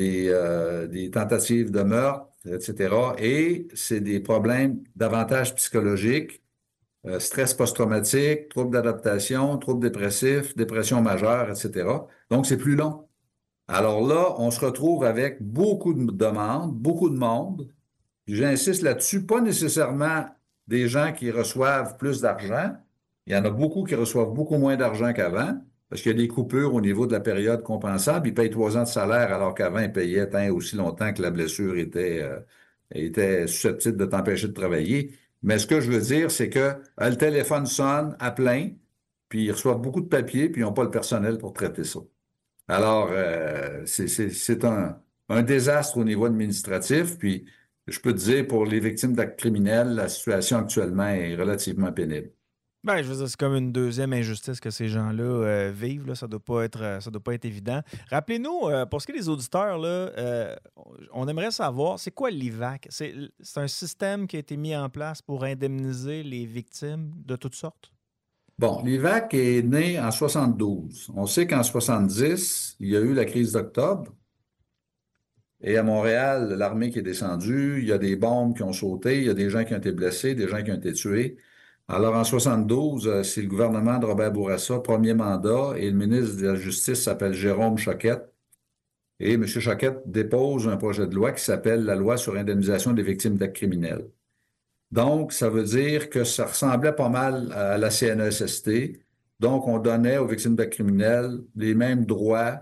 Speaker 6: des tentatives de meurtre, etc. Et c'est des problèmes davantage psychologiques, stress post-traumatique, troubles d'adaptation, troubles dépressifs, dépression majeure, etc. Donc, c'est plus long. Alors là, on se retrouve avec beaucoup de demandes, beaucoup de monde. Puis j'insiste là-dessus, pas nécessairement des gens qui reçoivent plus d'argent. Il y en a beaucoup qui reçoivent beaucoup moins d'argent qu'avant, parce qu'il y a des coupures au niveau de la période compensable. Ils payent 3 ans de salaire, alors qu'avant, ils payaient tant aussi longtemps que la blessure était susceptible de t'empêcher de travailler. Mais ce que je veux dire, c'est que le téléphone sonne à plein, puis ils reçoivent beaucoup de papiers, puis ils n'ont pas le personnel pour traiter ça. Alors, c'est un désastre au niveau administratif, puis je peux te dire, pour les victimes d'actes criminels, la situation actuellement est relativement pénible.
Speaker 5: Ben, je veux dire, c'est comme une deuxième injustice que ces gens-là vivent. Là. Ça doit pas être évident. Rappelez-nous, pour ce qui est des auditeurs, là, on aimerait savoir, c'est quoi l'IVAC? C'est un système qui a été mis en place pour indemniser les victimes de toutes sortes?
Speaker 6: Bon, l'IVAC est né en 72. On sait qu'en 70, il y a eu la crise d'octobre. Et à Montréal, l'armée qui est descendue, il y a des bombes qui ont sauté, il y a des gens qui ont été blessés, des gens qui ont été tués. Alors, en 72, c'est le gouvernement de Robert Bourassa, premier mandat, et le ministre de la Justice s'appelle Jérôme Choquette. Et M. Choquette dépose un projet de loi qui s'appelle la Loi sur l'indemnisation des victimes d'actes criminels. Donc, ça veut dire que ça ressemblait pas mal à la CNESST. Donc, on donnait aux victimes d'actes criminels les mêmes droits,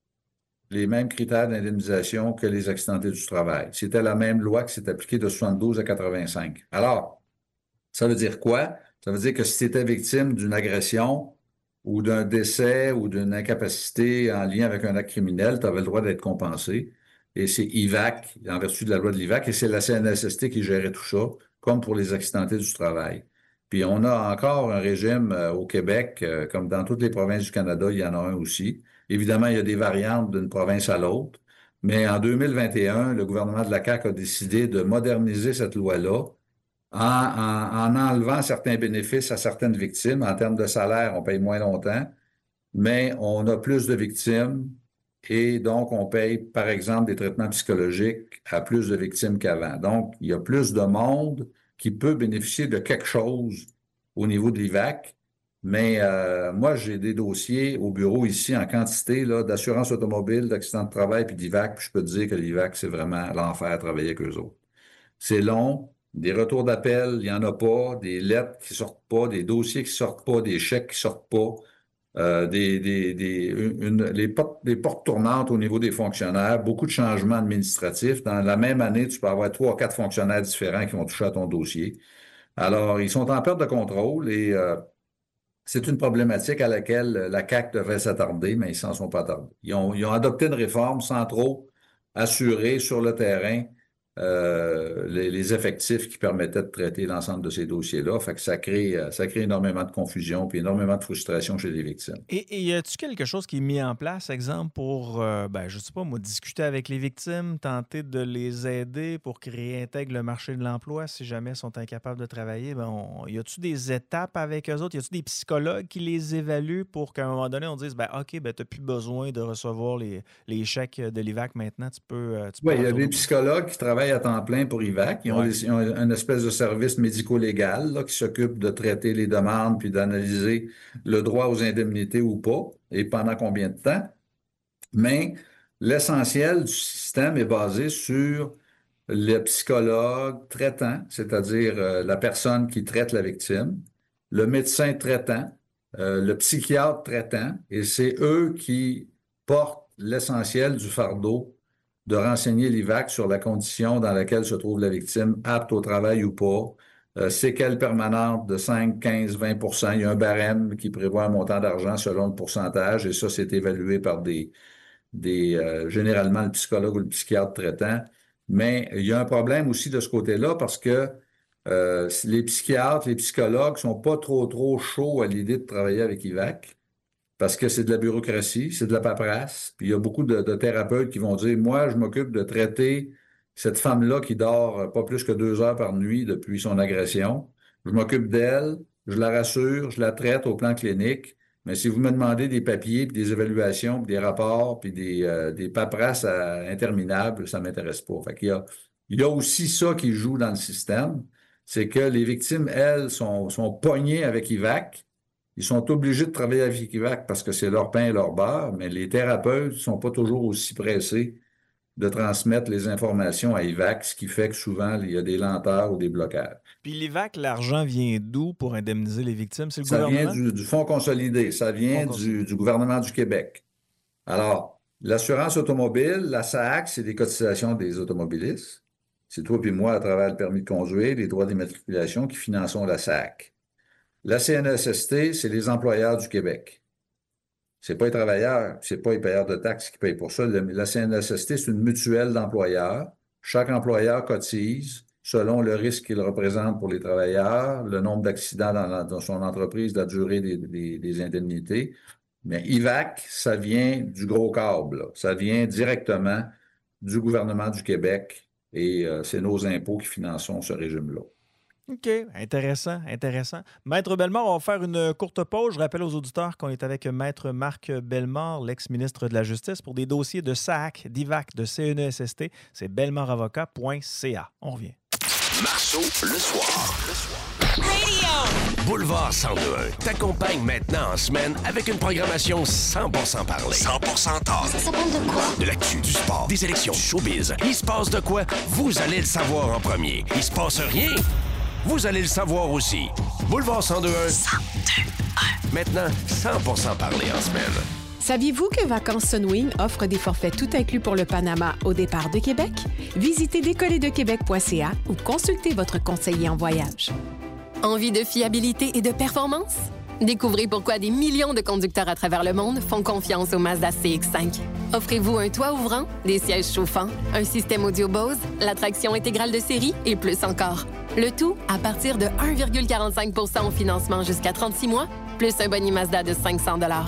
Speaker 6: les mêmes critères d'indemnisation que les accidentés du travail. C'était la même loi qui s'est appliquée de 72 à 85. Alors, ça veut dire quoi? Ça veut dire que si tu étais victime d'une agression ou d'un décès ou d'une incapacité en lien avec un acte criminel, tu avais le droit d'être compensé. Et c'est IVAC, en vertu de la loi de l'IVAC, et c'est la CNSST qui gérait tout ça, comme pour les accidentés du travail. Puis on a encore un régime au Québec, comme dans toutes les provinces du Canada, il y en a un aussi. Évidemment, il y a des variantes d'une province à l'autre, Mais en 2021, le gouvernement de la CAQ a décidé de moderniser cette loi-là en enlevant certains bénéfices à certaines victimes. En termes de salaire, on paye moins longtemps, mais on a plus de victimes et donc on paye, par exemple, des traitements psychologiques à plus de victimes qu'avant. Donc, il y a plus de monde qui peut bénéficier de quelque chose au niveau de l'IVAC. Mais moi, j'ai des dossiers au bureau ici en quantité là, d'assurance automobile, d'accident de travail puis d'IVAC. Puis je peux te dire que l'IVAC, c'est vraiment l'enfer à travailler avec eux autres. C'est long, des retours d'appel, il n'y en a pas, des lettres qui sortent pas, des dossiers qui sortent pas, des chèques qui sortent pas, les portes tournantes au niveau des fonctionnaires, beaucoup de changements administratifs. Dans la même année, tu peux avoir 3 ou 4 fonctionnaires différents qui vont toucher à ton dossier. Alors, ils sont en perte de contrôle et c'est une problématique à laquelle la CAQ devrait s'attarder, mais ils s'en sont pas attardés. Ils ont adopté une réforme sans trop assurer sur le terrain les effectifs qui permettaient de traiter l'ensemble de ces dossiers-là. Fait que ça crée énormément de confusion puis énormément de frustration chez les victimes.
Speaker 5: Et y a-t-il quelque chose qui est mis en place, exemple, pour, je sais pas, moi, discuter avec les victimes, tenter de les aider pour qu'ils réintègrent le marché de l'emploi si jamais ils sont incapables de travailler? Y a-t-il des étapes avec eux autres? Y a-t-il des psychologues qui les évaluent pour qu'à un moment donné, on dise, OK, tu n'as plus besoin de recevoir les chèques de l'IVAC maintenant, tu peux
Speaker 6: oui, il y a des psychologues qui travaillent à temps plein pour IVAC. Ils ont une espèce de service médico-légal là, qui s'occupe de traiter les demandes puis d'analyser le droit aux indemnités ou pas et pendant combien de temps. Mais l'essentiel du système est basé sur le psychologue traitant, c'est-à-dire la personne qui traite la victime, le médecin traitant, le psychiatre traitant, et c'est eux qui portent l'essentiel du fardeau de renseigner l'IVAC sur la condition dans laquelle se trouve la victime, apte au travail ou pas, séquelles permanentes de 5, 15, 20 %. Il y a un barème qui prévoit un montant d'argent selon le pourcentage, et ça, c'est évalué par généralement le psychologue ou le psychiatre traitant. Mais il y a un problème aussi de ce côté-là parce que les psychiatres, les psychologues sont pas trop chauds à l'idée de travailler avec IVAC. Parce que c'est de la bureaucratie, c'est de la paperasse. Puis il y a beaucoup de thérapeutes qui vont dire, moi, je m'occupe de traiter cette femme-là qui dort pas plus que 2 heures par nuit depuis son agression. Je m'occupe d'elle, je la rassure, je la traite au plan clinique. Mais si vous me demandez des papiers, puis des évaluations, puis des rapports, puis des paperasses interminables, ça m'intéresse pas. Fait qu'il y a aussi ça qui joue dans le système. C'est que les victimes, elles, sont pognées avec IVAC. Ils sont obligés de travailler avec IVAC parce que c'est leur pain et leur beurre, mais les thérapeutes ne sont pas toujours aussi pressés de transmettre les informations à IVAC, ce qui fait que souvent, il y a des lenteurs ou des blocages.
Speaker 5: Puis l'IVAC, l'argent vient d'où pour indemniser les victimes? C'est le gouvernement?
Speaker 6: Ça vient du Fonds consolidé, ça vient du gouvernement du Québec. Alors, l'assurance automobile, la SAAC, c'est des cotisations des automobilistes. C'est toi puis moi, à travers le permis de conduire, les droits d'immatriculation qui finançons la SAAC. La CNESST, c'est les employeurs du Québec. C'est pas les travailleurs, c'est pas les payeurs de taxes qui payent pour ça. La CNESST, c'est une mutuelle d'employeurs. Chaque employeur cotise selon le risque qu'il représente pour les travailleurs, le nombre d'accidents dans son entreprise, la durée des indemnités. Mais IVAC, ça vient du gros câble, là. Ça vient directement du gouvernement du Québec et c'est nos impôts qui finançons ce régime-là.
Speaker 5: OK, intéressant. Maître Bellemare, on va faire une courte pause. Je rappelle aux auditeurs qu'on est avec Maître Marc Bellemare, l'ex-ministre de la Justice, pour des dossiers de SAAC, d'IVAC, de CNESST. C'est bellemaravocat.ca. On revient.
Speaker 3: Marceau, le soir. Radio! Boulevard 102.1 t'accompagne maintenant en semaine avec une programmation 100% parlée. 100% talk.
Speaker 2: Ça parle de quoi?
Speaker 3: De l'actu, du sport, des élections, du showbiz. Il se passe de quoi? Vous allez le savoir en premier. Il se passe rien? Vous allez le savoir aussi. Boulevard 102.1. 102.1. Maintenant, 100% parlé en semaine.
Speaker 4: Saviez-vous que Vacances Sunwing offre des forfaits tout inclus pour le Panama au départ de Québec? Visitez décollerdequebec.ca ou consultez votre conseiller en voyage.
Speaker 7: Envie de fiabilité et de performance? Découvrez pourquoi des millions de conducteurs à travers le monde font confiance au Mazda CX-5. Offrez-vous un toit ouvrant, des sièges chauffants, un système audio Bose, la traction intégrale de série et plus encore. Le tout à partir de 1,45 % au financement jusqu'à 36 mois, plus un boni Mazda de 500 $.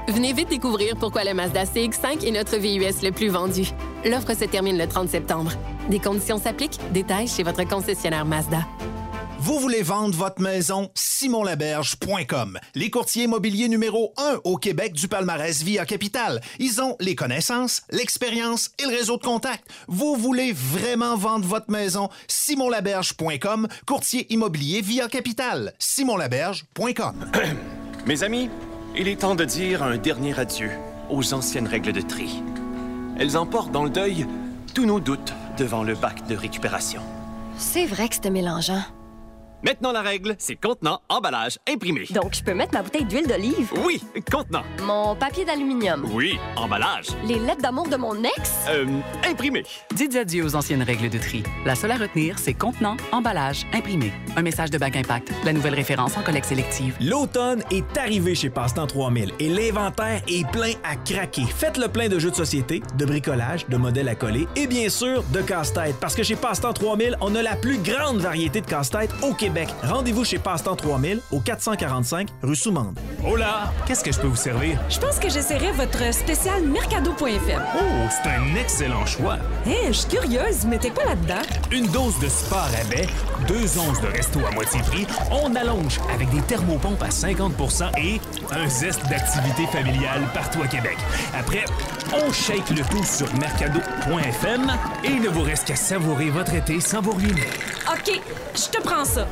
Speaker 7: Venez vite découvrir pourquoi le Mazda CX-5 est notre VUS le plus vendu. L'offre se termine le 30 septembre. Des conditions s'appliquent. Détails chez votre concessionnaire Mazda.
Speaker 2: Vous voulez vendre votre maison? SimonLaberge.com. Les courtiers immobiliers numéro 1 au Québec du palmarès Via Capital. Ils ont les connaissances, l'expérience et le réseau de contacts. Vous voulez vraiment vendre votre maison? SimonLaberge.com. Courtier immobilier Via Capital. SimonLaberge.com.
Speaker 8: Mes amis, il est temps de dire un dernier adieu aux anciennes règles de tri. Elles emportent dans le deuil tous nos doutes devant le bac de récupération.
Speaker 9: C'est vrai que c'était mélangeant.
Speaker 8: Maintenant, la règle, c'est contenant, emballage, imprimé.
Speaker 9: Donc, je peux mettre ma bouteille d'huile d'olive?
Speaker 8: Oui, contenant.
Speaker 9: Mon papier d'aluminium?
Speaker 8: Oui, emballage.
Speaker 9: Les lettres d'amour de mon ex?
Speaker 8: Imprimé.
Speaker 10: Dites adieu aux anciennes règles de tri. La seule à retenir, c'est contenant, emballage, imprimé. Un message de Bac Impact, la nouvelle référence en collecte sélective.
Speaker 11: L'automne est arrivé chez Passe-Temps 3000 et l'inventaire est plein à craquer. Faites le plein de jeux de société, de bricolage, de modèles à coller et bien sûr de casse-tête. Parce que chez Passe-Temps 3000, on a la plus grande variété de casse-tête au Québec. Rendez-vous chez Passe-Temps 3000 au 445 rue Soumande.
Speaker 12: Hola! Qu'est-ce que je peux vous servir?
Speaker 13: Je pense que j'essaierai votre spécial Mercado.fm.
Speaker 12: Oh, c'est un excellent choix!
Speaker 13: Hé, je suis curieuse, mettez quoi là-dedans?
Speaker 12: Une dose de spa rabais, 2 onces de resto à moitié prix, on allonge avec des thermopompes à 50% et un zeste d'activité familiale partout à Québec. Après, on shake le tout sur Mercado.fm et il ne vous reste qu'à savourer votre été sans vous ruiner.
Speaker 13: OK, je te prends ça.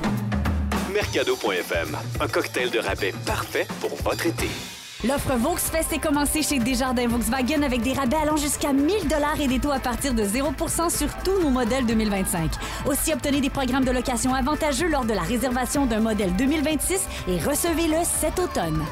Speaker 14: Mercado.fm, un cocktail de rabais parfait pour votre été.
Speaker 15: L'offre VauxFest est commencée chez Desjardins Volkswagen avec des rabais allant jusqu'à 1 000 $ et des taux à partir de 0% sur tous nos modèles 2025. Aussi, obtenez des programmes de location avantageux lors de la réservation d'un modèle 2026 et recevez-le cet automne.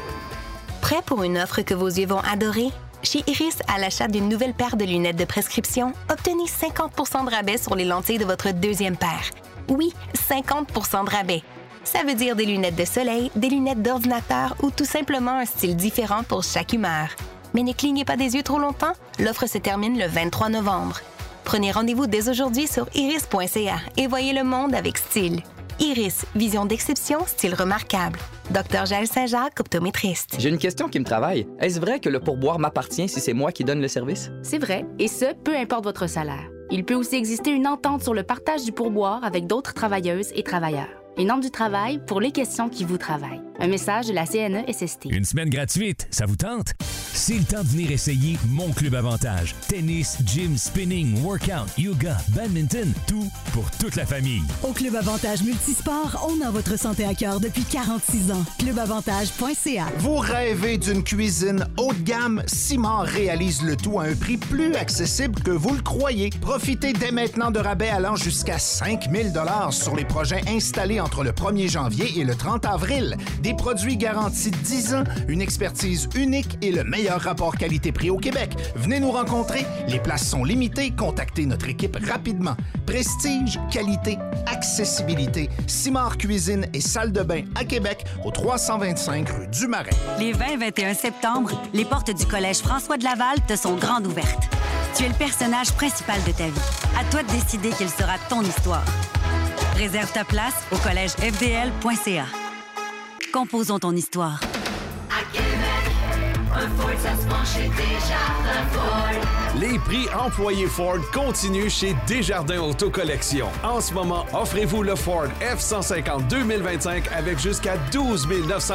Speaker 16: Prêt pour une offre que vos yeux vont adorer? Chez Iris, à l'achat d'une nouvelle paire de lunettes de prescription, obtenez 50% de rabais sur les lentilles de votre deuxième paire. Oui, 50% de rabais. Ça veut dire des lunettes de soleil, des lunettes d'ordinateur ou tout simplement un style différent pour chaque humeur. Mais ne clignez pas des yeux trop longtemps, l'offre se termine le 23 novembre. Prenez rendez-vous dès aujourd'hui sur iris.ca et voyez le monde avec style. Iris, vision d'exception, style remarquable. Dr Jaël Saint-Jacques, optométriste.
Speaker 17: J'ai une question qui me travaille. Est-ce vrai que le pourboire m'appartient si c'est moi qui donne le service?
Speaker 18: C'est vrai, et ce, peu importe votre salaire. Il peut aussi exister une entente sur le partage du pourboire avec d'autres travailleuses et travailleurs. Les normes du travail pour les questions qui vous travaillent. Un message de la CNESST.
Speaker 19: Une semaine gratuite, ça vous tente? C'est le temps de venir essayer Mon Club Avantage. Tennis, gym, spinning, workout, yoga, badminton, tout pour toute la famille.
Speaker 20: Au Club Avantage Multisport, on a votre santé à cœur depuis 46 ans. Clubavantage.ca.
Speaker 2: Vous rêvez d'une cuisine haut de gamme? Simard réalise le tout à un prix plus accessible que vous le croyez. Profitez dès maintenant de rabais allant jusqu'à 5 000 $ sur les projets installés entre le 1er janvier et le 30 avril. Des produits garantis 10 ans, une expertise unique et le meilleur rapport qualité-prix au Québec. Venez nous rencontrer. Les places sont limitées. Contactez notre équipe rapidement. Prestige, qualité, accessibilité. Simard Cuisine et Salle de bain à Québec, au 325 rue du Marais.
Speaker 21: Les 20 et 21 septembre, les portes du Collège François de Laval te sont grandes ouvertes. Tu es le personnage principal de ta vie. À toi de décider quelle sera ton histoire. Réserve ta place au collègefdl.ca. Composons ton histoire.
Speaker 22: À Québec, un Ford, ça se penche chez Desjardins Ford.
Speaker 23: Les prix employés Ford continuent chez Desjardins Auto-Collection. En ce moment, offrez-vous le Ford F-150 2025 avec jusqu'à 12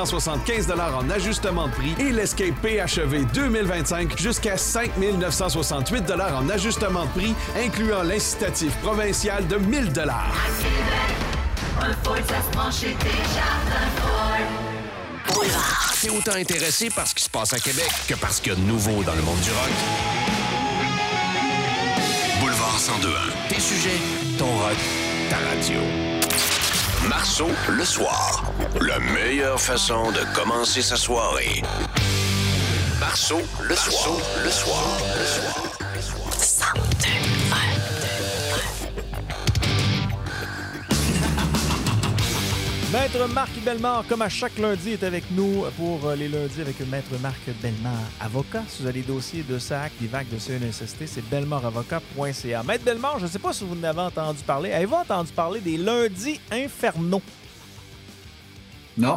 Speaker 23: 975 $ en ajustement de prix et l'Escape PHEV 2025 jusqu'à 5 968 $ en ajustement de prix, incluant l'incitatif provincial de 1 000 $.
Speaker 22: Un Ford, ça se prend chez Desjardins Ford.
Speaker 3: Boulevard. T'es autant intéressé par ce qui se passe à Québec que par ce qu'il y a de nouveau dans le monde du rock. Boulevard 102.1. Tes sujets, ton rock, ta radio. Marceau, le soir. La meilleure façon de commencer sa soirée. Marceau, le soir. Le soir. Le soir. 102.1.
Speaker 5: Maître Marc Bellemare, comme à chaque lundi, est avec nous pour les lundis avec Maître Marc Bellemare, avocat. Si vous avez des dossiers de SAC, des vagues de CNSST, c'est bellemaravocat.ca. Maître Bellemare, je ne sais pas si vous en avez entendu parler. Avez-vous entendu parler des lundis infernaux?
Speaker 6: Non.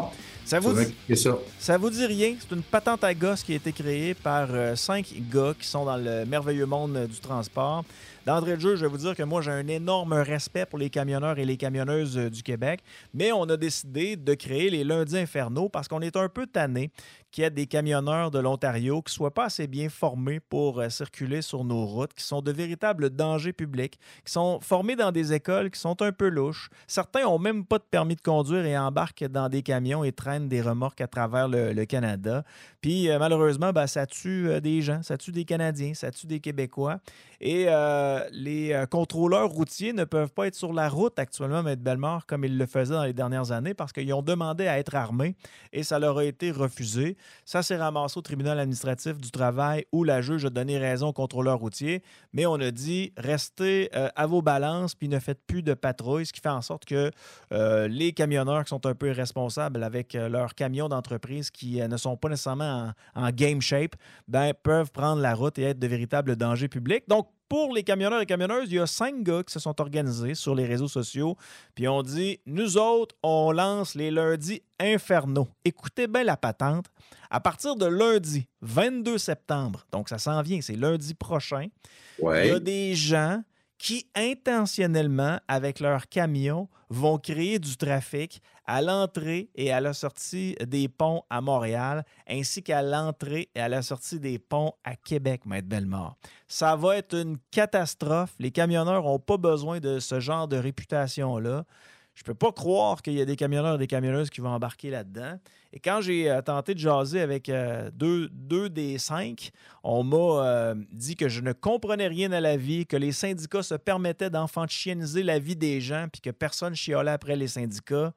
Speaker 5: Ça vous dit rien? C'est une patente à gosse qui a été créée par 5 gars qui sont dans le merveilleux monde du transport. D'entrée de jeu, je vais vous dire que moi, j'ai un énorme respect pour les camionneurs et les camionneuses du Québec, mais on a décidé de créer les lundis infernaux parce qu'on est un peu tanné qu'il y ait des camionneurs de l'Ontario qui ne soient pas assez bien formés pour circuler sur nos routes, qui sont de véritables dangers publics, qui sont formés dans des écoles qui sont un peu louches. Certains n'ont même pas de permis de conduire et embarquent dans des camions et traînent des remorques à travers le Canada. Puis malheureusement, ça tue des gens, ça tue des Canadiens, ça tue des Québécois. Et les contrôleurs routiers ne peuvent pas être sur la route actuellement, Maître Bellemare, comme ils le faisaient dans les dernières années, parce qu'ils ont demandé à être armés et ça leur a été refusé. Ça s'est ramassé au tribunal administratif du travail où la juge a donné raison aux contrôleurs routiers, mais on a dit restez à vos balances puis ne faites plus de patrouille, ce qui fait en sorte que les camionneurs qui sont un peu irresponsables avec leurs camions d'entreprise qui ne sont pas nécessairement en game shape, peuvent prendre la route et être de véritables dangers publics. Donc, pour les camionneurs et camionneuses, il y a 5 gars qui se sont organisés sur les réseaux sociaux. Puis on dit, nous autres, on lance les lundis infernaux. Écoutez bien la patente. À partir de lundi 22 septembre, donc ça s'en vient, c'est lundi prochain, il y a des gens qui intentionnellement, avec leur camion, vont créer du trafic à l'entrée et à la sortie des ponts à Montréal, ainsi qu'à l'entrée et à la sortie des ponts à Québec, Maître Bellemare. Ça va être une catastrophe. Les camionneurs n'ont pas besoin de ce genre de réputation-là. Je ne peux pas croire qu'il y a des camionneurs et des camionneuses qui vont embarquer là-dedans. Et quand j'ai tenté de jaser avec deux des 5, on m'a dit que je ne comprenais rien à la vie, que les syndicats se permettaient d'enfantianiser la vie des gens puis que personne chialait après les syndicats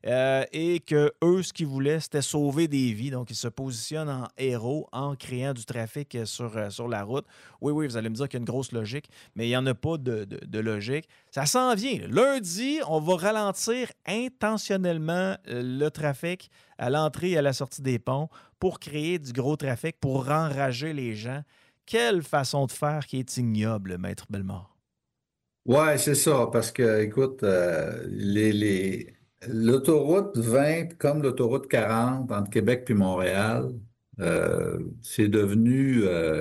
Speaker 5: et que eux, ce qu'ils voulaient, c'était sauver des vies. Donc, ils se positionnent en héros en créant du trafic sur la route. Oui, vous allez me dire qu'il y a une grosse logique, mais il n'y en a pas de logique. Ça s'en vient. Lundi, on va ralentir intentionnellement le trafic à l'entrée et à la sortie des ponts pour créer du gros trafic, pour enrager les gens. Quelle façon de faire qui est ignoble, Maître Bellemare.
Speaker 6: Ouais, c'est ça, parce que, écoute, l'autoroute 20 comme l'autoroute 40 entre Québec puis Montréal, c'est devenu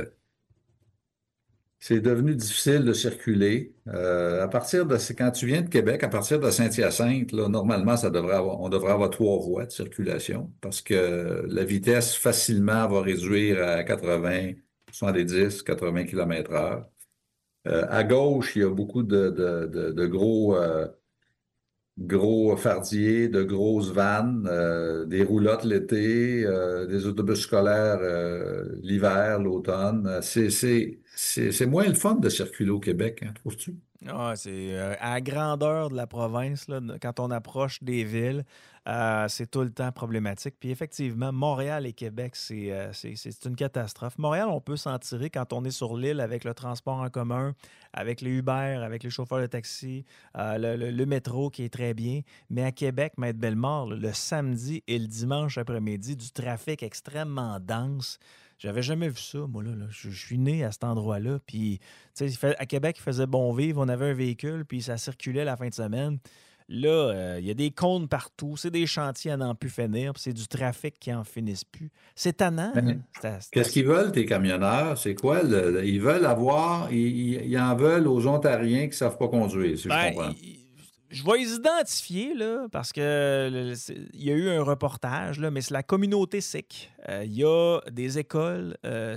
Speaker 6: difficile de circuler. Quand tu viens de Québec, à partir de Saint-Hyacinthe, là, normalement, on devrait avoir 3 voies de circulation parce que la vitesse facilement va réduire à 80, 70, 80 km/h. À gauche, il y a beaucoup de gros fardiers, de grosses vannes, des roulottes l'été, des autobus scolaires l'hiver, l'automne. C'est moins le fun de circuler au Québec, hein, trouves-tu?
Speaker 5: Ah, c'est à la grandeur de la province, là, quand on approche des villes, c'est tout le temps problématique. Puis effectivement, Montréal et Québec, c'est une catastrophe. Montréal, on peut s'en tirer quand on est sur l'île avec le transport en commun, avec les Uber, avec les chauffeurs de taxi, le métro qui est très bien. Mais à Québec, Maître Bellemare, le samedi et le dimanche après-midi, du trafic extrêmement dense. J'avais jamais vu ça, moi, là. Je suis né à cet endroit-là. Puis, tu sais, à Québec, il faisait bon vivre. On avait un véhicule, puis ça circulait la fin de semaine. Là, il y a des cônes partout. C'est des chantiers à n'en plus finir. Puis c'est du trafic qui n'en finisse plus. C'est tannant.
Speaker 6: Qu'est-ce qu'ils veulent, tes camionneurs? C'est quoi? Ils veulent avoir... Ils en veulent aux Ontariens qui ne savent pas conduire, si je comprends.
Speaker 5: Je vais les identifier, là, parce que il y a eu un reportage, là, mais c'est la communauté sikh. Il y a des écoles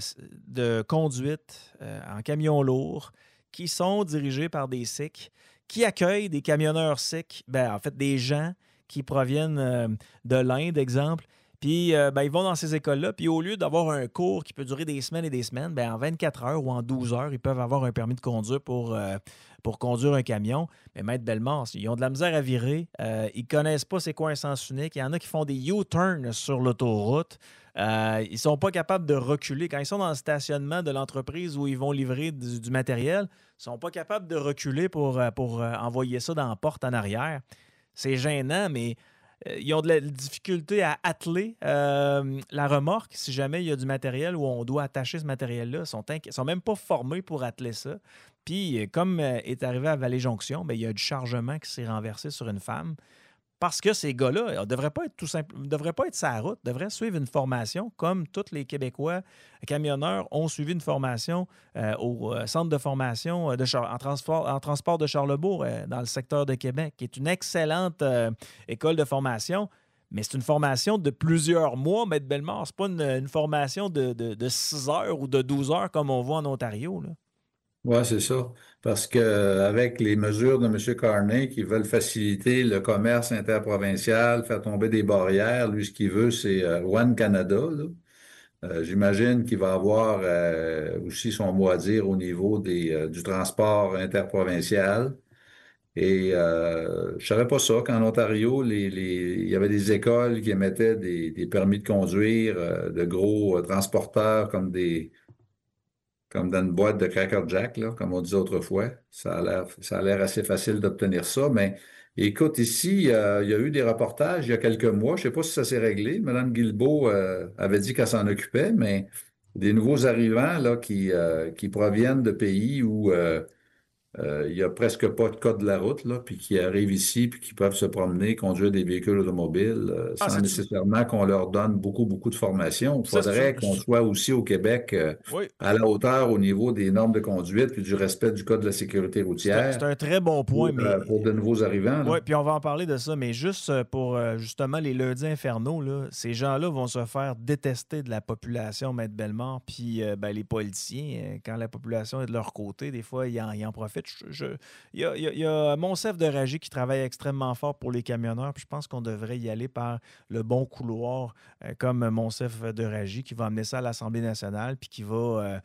Speaker 5: de conduite en camion lourd qui sont dirigées par des sikhs, qui accueillent des camionneurs sikhs, en fait, des gens qui proviennent de l'Inde, exemple. Puis, ils vont dans ces écoles-là, puis au lieu d'avoir un cours qui peut durer des semaines et des semaines, en 24 heures ou en 12 heures, ils peuvent avoir un permis de conduire pour conduire un camion. Mais Maître Bellemare, ils ont de la misère à virer. Ils connaissent pas c'est quoi un sens unique. Il y en a qui font des U-turns sur l'autoroute. Ils sont pas capables de reculer. Quand ils sont dans le stationnement de l'entreprise où ils vont livrer du matériel, ils sont pas capables de reculer pour envoyer ça dans la porte en arrière. C'est gênant, mais... ils ont de la difficulté à atteler la remorque si jamais il y a du matériel où on doit attacher ce matériel-là. Ils sont même pas formés pour atteler ça. Puis, comme est arrivé à Vallée-Jonction, il y a du chargement qui s'est renversé sur une femme. Parce que ces gars-là ne devraient pas être devraient pas être sur la route, devraient suivre une formation comme tous les Québécois camionneurs ont suivi une formation au centre de formation en transport de Charlebourg dans le secteur de Québec, qui est une excellente école de formation. Mais c'est une formation de plusieurs mois, Maître Bellemare. C'est pas une formation de 6 heures ou de 12 heures comme on voit en Ontario, là.
Speaker 6: Oui, c'est ça. Parce qu'avec les mesures de M. Carney qui veulent faciliter le commerce interprovincial, faire tomber des barrières, lui, ce qu'il veut, c'est One Canada, là. J'imagine qu'il va avoir aussi son mot à dire au niveau du transport interprovincial. Et je savais pas ça, qu'en Ontario, il y avait des écoles qui émettaient des permis de conduire de gros transporteurs comme dans une boîte de Cracker Jack, là, comme on disait autrefois. Ça a l'air assez facile d'obtenir ça. Mais écoute, ici, il y a eu des reportages il y a quelques mois. Je ne sais pas si ça s'est réglé. Mme Guilbeault avait dit qu'elle s'en occupait, mais des nouveaux arrivants là, qui proviennent de pays où il n'y a presque pas de code de la route, là, puis qui arrivent ici, puis qui peuvent se promener, conduire des véhicules automobiles, sans nécessairement qu'on leur donne beaucoup, beaucoup de formation. Il faudrait qu'on soit aussi au Québec à la hauteur au niveau des normes de conduite puis du respect du Code de la sécurité routière.
Speaker 5: C'est un très bon point.
Speaker 6: Pour de nouveaux arrivants.
Speaker 5: Oui, puis on va en parler de ça, mais juste pour justement les lundis infernaux, là, ces gens-là vont se faire détester de la population, Maître Bellemare, puis les politiciens, quand la population est de leur côté, des fois, ils en profitent. Il y a Monsef de Ragy qui travaille extrêmement fort pour les camionneurs, puis je pense qu'on devrait y aller par le bon couloir, comme Monsef de Ragy, qui va amener ça à l'Assemblée nationale, puis qui va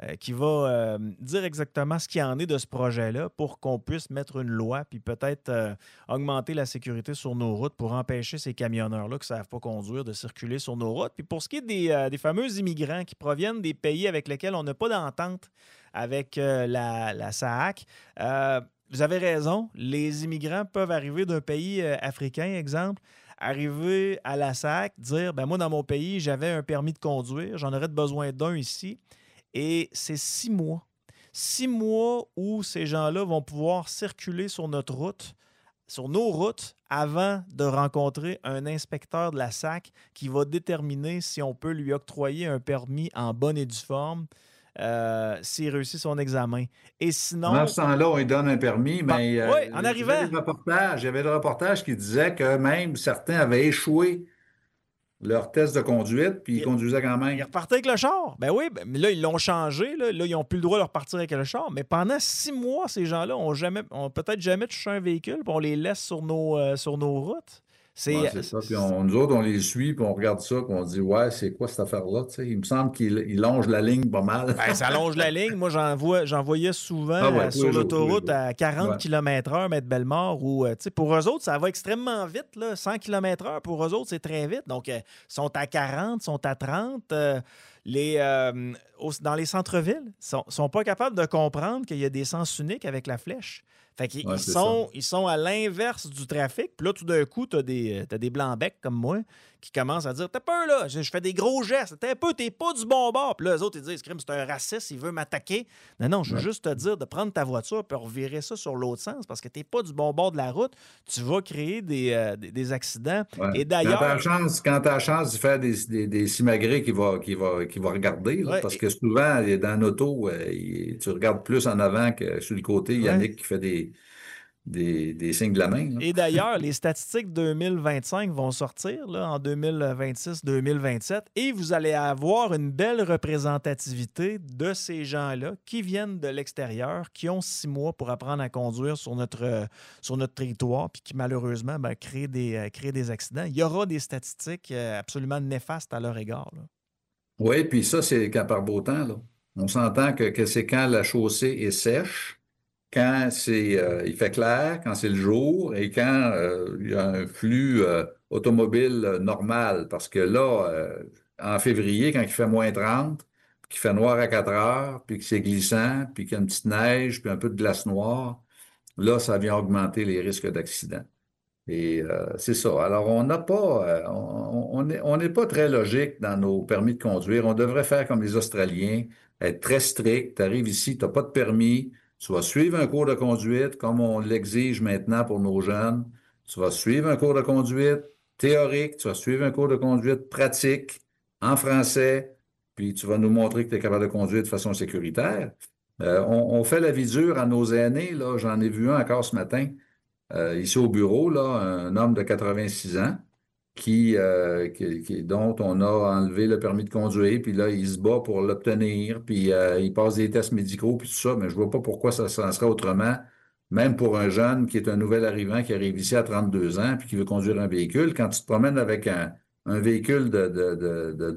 Speaker 5: dire exactement ce qu'il en est de ce projet-là pour qu'on puisse mettre une loi, puis peut-être augmenter la sécurité sur nos routes pour empêcher ces camionneurs-là qui ne savent pas conduire de circuler sur nos routes. Puis pour ce qui est des fameux immigrants qui proviennent des pays avec lesquels on n'a pas d'entente avec la SAAC, vous avez raison, les immigrants peuvent arriver d'un pays africain, exemple, arriver à la SAAC, dire, moi, dans mon pays, j'avais un permis de conduire, j'en aurais besoin d'un ici, et c'est 6 mois. 6 mois où ces gens-là vont pouvoir circuler sur notre route, sur nos routes, avant de rencontrer un inspecteur de la SAC qui va déterminer si on peut lui octroyer un permis en bonne et due forme s'il réussit son examen. Et sinon...
Speaker 6: Dans ce temps-là, on lui donne un permis, mais
Speaker 5: oui, en arrivant...
Speaker 6: il y avait le reportage qui disait que même certains avaient échoué leur test de conduite, puis ils conduisaient quand même.
Speaker 5: Ils repartaient avec le char. Ben oui, mais là, ils l'ont changé. Là, ils n'ont plus le droit de repartir avec le char. Mais pendant 6 mois, ces gens-là ont peut-être jamais touché un véhicule, puis on les laisse sur nos routes.
Speaker 6: C'est ça. Puis nous autres, on les suit, puis on regarde ça, puis on dit, ouais, c'est quoi cette affaire-là? Tu sais, il me semble qu'il longe la ligne pas mal.
Speaker 5: Ça longe la ligne. Moi, j'en voyais souvent sur l'autoroute à 40 km/h, Maître Bellemare, où, pour eux autres, ça va extrêmement vite. Là. 100 km/h, pour eux autres, c'est très vite. Donc, ils sont à 40, sont à 30. Dans les centres-villes, ils sont pas capables de comprendre qu'il y a des sens uniques avec la flèche. Fait qu'ils ils sont à l'inverse du trafic. Puis là, tout d'un coup, t'as des blancs-becs comme moi qui commencent à dire « T'as peur, là, je fais des gros gestes. T'es pas du bon bord. » Puis là, eux autres, ils disent « Crime, c'est un raciste, il veut m'attaquer. » Non, je veux juste te dire de prendre ta voiture puis revirer ça sur l'autre sens parce que t'es pas du bon bord de la route. Tu vas créer des accidents. Ouais. Et d'ailleurs...
Speaker 6: Quand t'as la chance de faire des simagrées qui va regarder, là, parce que souvent, dans l'auto, tu regardes plus en avant que sur le côté. Yannick qui fait des signes de la main. Là.
Speaker 5: Et d'ailleurs, les statistiques 2025 vont sortir là, en 2026-2027 et vous allez avoir une belle représentativité de ces gens-là qui viennent de l'extérieur, qui ont 6 mois pour apprendre à conduire sur notre territoire puis qui malheureusement créent des accidents. Il y aura des statistiques absolument néfastes à leur égard. Là.
Speaker 6: Oui, puis ça, c'est quand par beau temps. Là. On s'entend que c'est quand la chaussée est sèche, quand il fait clair, quand c'est le jour et quand il y a un flux automobile normal. Parce que là, en février, quand il fait moins 30, qu'il fait noir à 4 heures, puis que c'est glissant, puis qu'il y a une petite neige, puis un peu de glace noire, là, ça vient augmenter les risques d'accident. Et c'est ça. Alors, on n'a pas, on n'est pas très logique dans nos permis de conduire. On devrait faire comme les Australiens, être très strict. Tu arrives ici, tu n'as pas de permis. Tu vas suivre un cours de conduite comme on l'exige maintenant pour nos jeunes. tu vas suivre un cours de conduite théorique, tu vas suivre un cours de conduite pratique en français, puis tu vas nous montrer que tu es capable de conduire de façon sécuritaire. On fait la vie dure à nos aînés, là. J'en ai vu un encore ce matin, ici au bureau, là, un homme de 86 ans, dont on a enlevé le permis de conduire, puis là, il se bat pour l'obtenir, puis il passe des tests médicaux, puis tout ça, mais je vois pas pourquoi ça en serait autrement, même pour un jeune qui est un nouvel arrivant, qui arrive ici à 32 ans, puis qui veut conduire un véhicule. Quand tu te promènes avec un véhicule de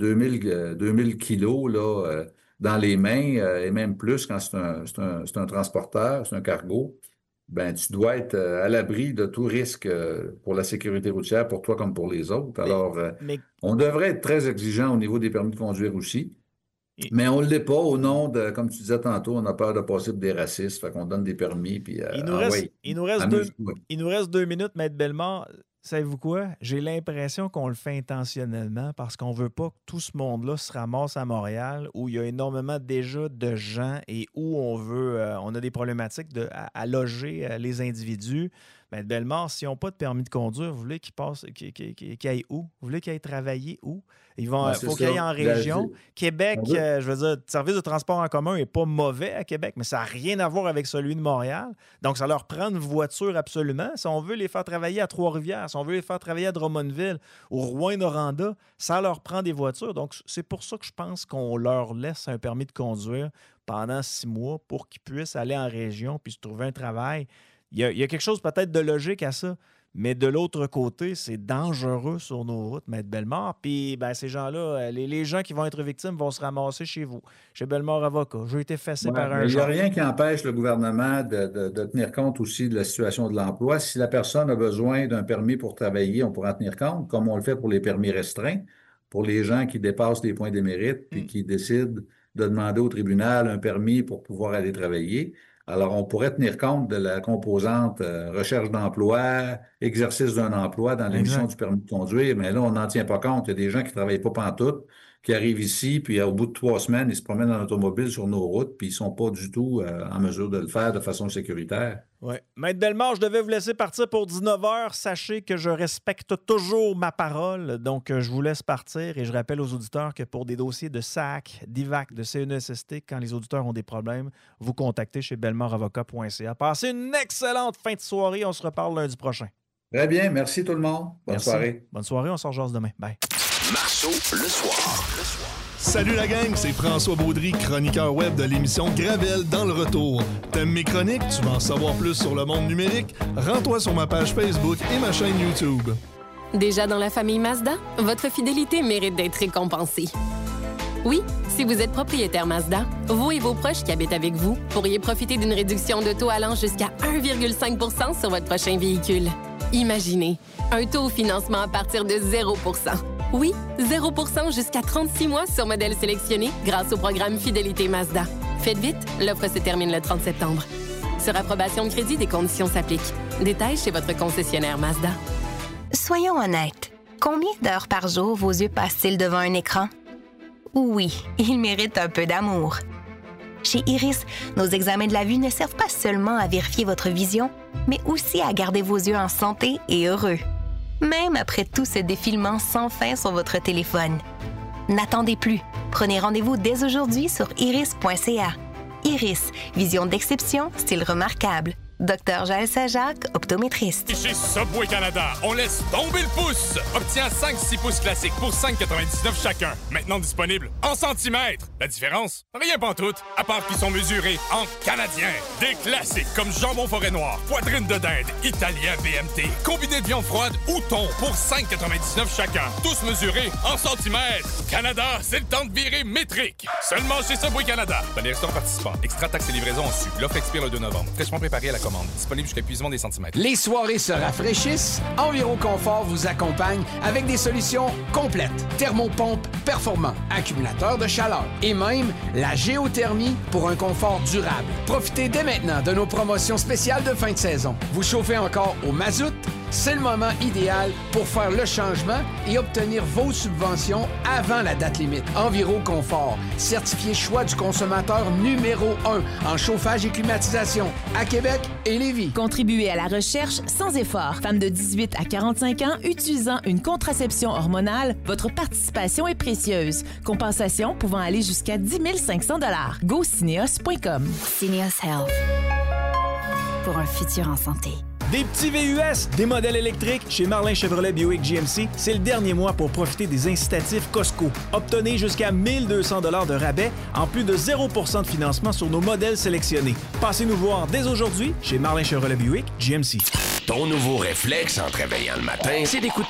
Speaker 6: 2000 kilos, là, dans les mains, et même plus quand c'est un transporteur, c'est un cargo, ben tu dois être à l'abri de tout risque pour la sécurité routière, pour toi comme pour les autres. Alors, on devrait être très exigeant au niveau des permis de conduire aussi, mais on ne l'est pas au nom de, comme tu disais tantôt, on a peur de passer pour des racistes, fait qu'on donne des permis, puis
Speaker 5: il nous reste 2 minutes, Maître Bellemare. Savez-vous quoi? J'ai l'impression qu'on le fait intentionnellement parce qu'on ne veut pas que tout ce monde-là se ramasse à Montréal où il y a énormément déjà de gens et où on a des problématiques à loger les individus. Maître Bellemare, s'ils n'ont pas de permis de conduire, vous voulez qu'ils aillent où? Vous voulez qu'ils aillent travailler où? Il faut qu'ils aillent en région. Québec, je veux dire, le service de transport en commun n'est pas mauvais à Québec, mais ça n'a rien à voir avec celui de Montréal. Donc, ça leur prend une voiture absolument. Si on veut les faire travailler à Trois-Rivières, si on veut les faire travailler à Drummondville, au Rouyn-Noranda, ça leur prend des voitures. Donc, c'est pour ça que je pense qu'on leur laisse un permis de conduire pendant 6 mois pour qu'ils puissent aller en région puis se trouver un travail. Il y a quelque chose peut-être de logique à ça, mais de l'autre côté, c'est dangereux sur nos routes, Maître Bellemare. Puis ces gens-là, les gens qui vont être victimes vont se ramasser chez vous, chez Bellemare Avocat. J'ai été fessé par un
Speaker 6: Il n'y a rien qui empêche le gouvernement de tenir compte aussi de la situation de l'emploi. Si la personne a besoin d'un permis pour travailler, on pourra en tenir compte, comme on le fait pour les permis restreints, pour les gens qui dépassent les points d'émérite puis qui décident de demander au tribunal un permis pour pouvoir aller travailler. Alors, on pourrait tenir compte de la composante recherche d'emploi, exercice d'un emploi dans l'émission du permis de conduire, mais là, on n'en tient pas compte. Il y a des gens qui ne travaillent pas pantoute, qui arrivent ici, puis au bout de 3 semaines, ils se promènent en automobile sur nos routes, puis ils ne sont pas du tout en mesure de le faire de façon sécuritaire.
Speaker 5: Oui. Maître Bellemare, je devais vous laisser partir pour 19h. Sachez que je respecte toujours ma parole, donc je vous laisse partir et je rappelle aux auditeurs que pour des dossiers de SAC, d'IVAC, de CNESST, quand les auditeurs ont des problèmes, vous contactez chez bellemaravocat.ca. Passez une excellente fin de soirée. On se reparle lundi prochain.
Speaker 6: Très bien. Merci tout le monde. Bonne soirée.
Speaker 5: Bonne soirée. On se rejase demain. Bye.
Speaker 14: Marceau, le soir.
Speaker 1: Salut la gang, c'est François Baudry, chroniqueur web de l'émission Gravel dans le retour. T'aimes mes chroniques? Tu veux en savoir plus sur le monde numérique? Rends-toi sur ma page Facebook et ma chaîne YouTube.
Speaker 4: Déjà dans la famille Mazda? Votre fidélité mérite d'être récompensée. Oui, si vous êtes propriétaire Mazda, vous et vos proches qui habitent avec vous pourriez profiter d'une réduction de taux allant jusqu'à 1,5 % sur votre prochain véhicule. Imaginez, un taux au financement à partir de 0 %. Oui, 0 % jusqu'à 36 mois sur modèle sélectionné grâce au programme Fidélité Mazda. Faites vite, l'offre se termine le 30 septembre. Sur approbation de crédit, des conditions s'appliquent. Détails chez votre concessionnaire Mazda.
Speaker 16: Soyons honnêtes. Combien d'heures par jour vos yeux passent-ils devant un écran? Oui, ils méritent un peu d'amour. Chez Iris, nos examens de la vue ne servent pas seulement à vérifier votre vision, mais aussi à garder vos yeux en santé et heureux. Même après tout ce défilement sans fin sur votre téléphone. N'attendez plus. Prenez rendez-vous dès aujourd'hui sur iris.ca. Iris, vision d'exception, style remarquable. Dr Jaël Saint-Jacques, optométriste.
Speaker 7: Chez Subway Canada, on laisse tomber le pouce. Obtiens 5-6 pouces classiques pour 5,99 chacun. Maintenant disponible en centimètres. La différence? Rien pantoute, à part qu'ils sont mesurés en canadien. Des classiques comme jambon forêt noir, poitrine de dinde, italien BMT, combiné de viande froide ou thon pour 5,99 chacun. Tous mesurés en centimètres. Canada, c'est le temps de virer métrique. Seulement chez Subway Canada. Dans les restaurants participants, extra taxes et livraison en su. L'offre expire le 2 novembre. Fraîchement préparé à la commande. Disponible jusqu'à épuisement des centimètres.
Speaker 24: Les soirées se rafraîchissent. Environ Confort vous accompagne avec des solutions complètes. Thermopompe performant, accumulateur de chaleur et même la géothermie pour un confort durable. Profitez dès maintenant de nos promotions spéciales de fin de saison. Vous chauffez encore au mazout? c'est le moment idéal pour faire le changement et obtenir vos subventions avant la date limite. Enviroconfort, certifié choix du consommateur numéro 1 en chauffage et climatisation à Québec et Lévis.
Speaker 8: Contribuez à la recherche sans effort. Femmes de 18 à 45 ans utilisant une contraception hormonale, votre participation est précieuse. Compensation pouvant aller jusqu'à 10 500 $. GoCineos.com.
Speaker 15: Cineos Health. Pour un futur en santé.
Speaker 5: Des petits VUS, des modèles électriques chez Marlin Chevrolet Buick GMC, c'est le dernier mois pour profiter des incitatifs Costco. Obtenez jusqu'à 1200 $ de rabais, en plus de 0% de financement sur nos modèles sélectionnés. Passez nous voir dès aujourd'hui chez Marlin Chevrolet Buick GMC.
Speaker 3: Ton nouveau réflexe en te réveillant le matin, c'est d'écouter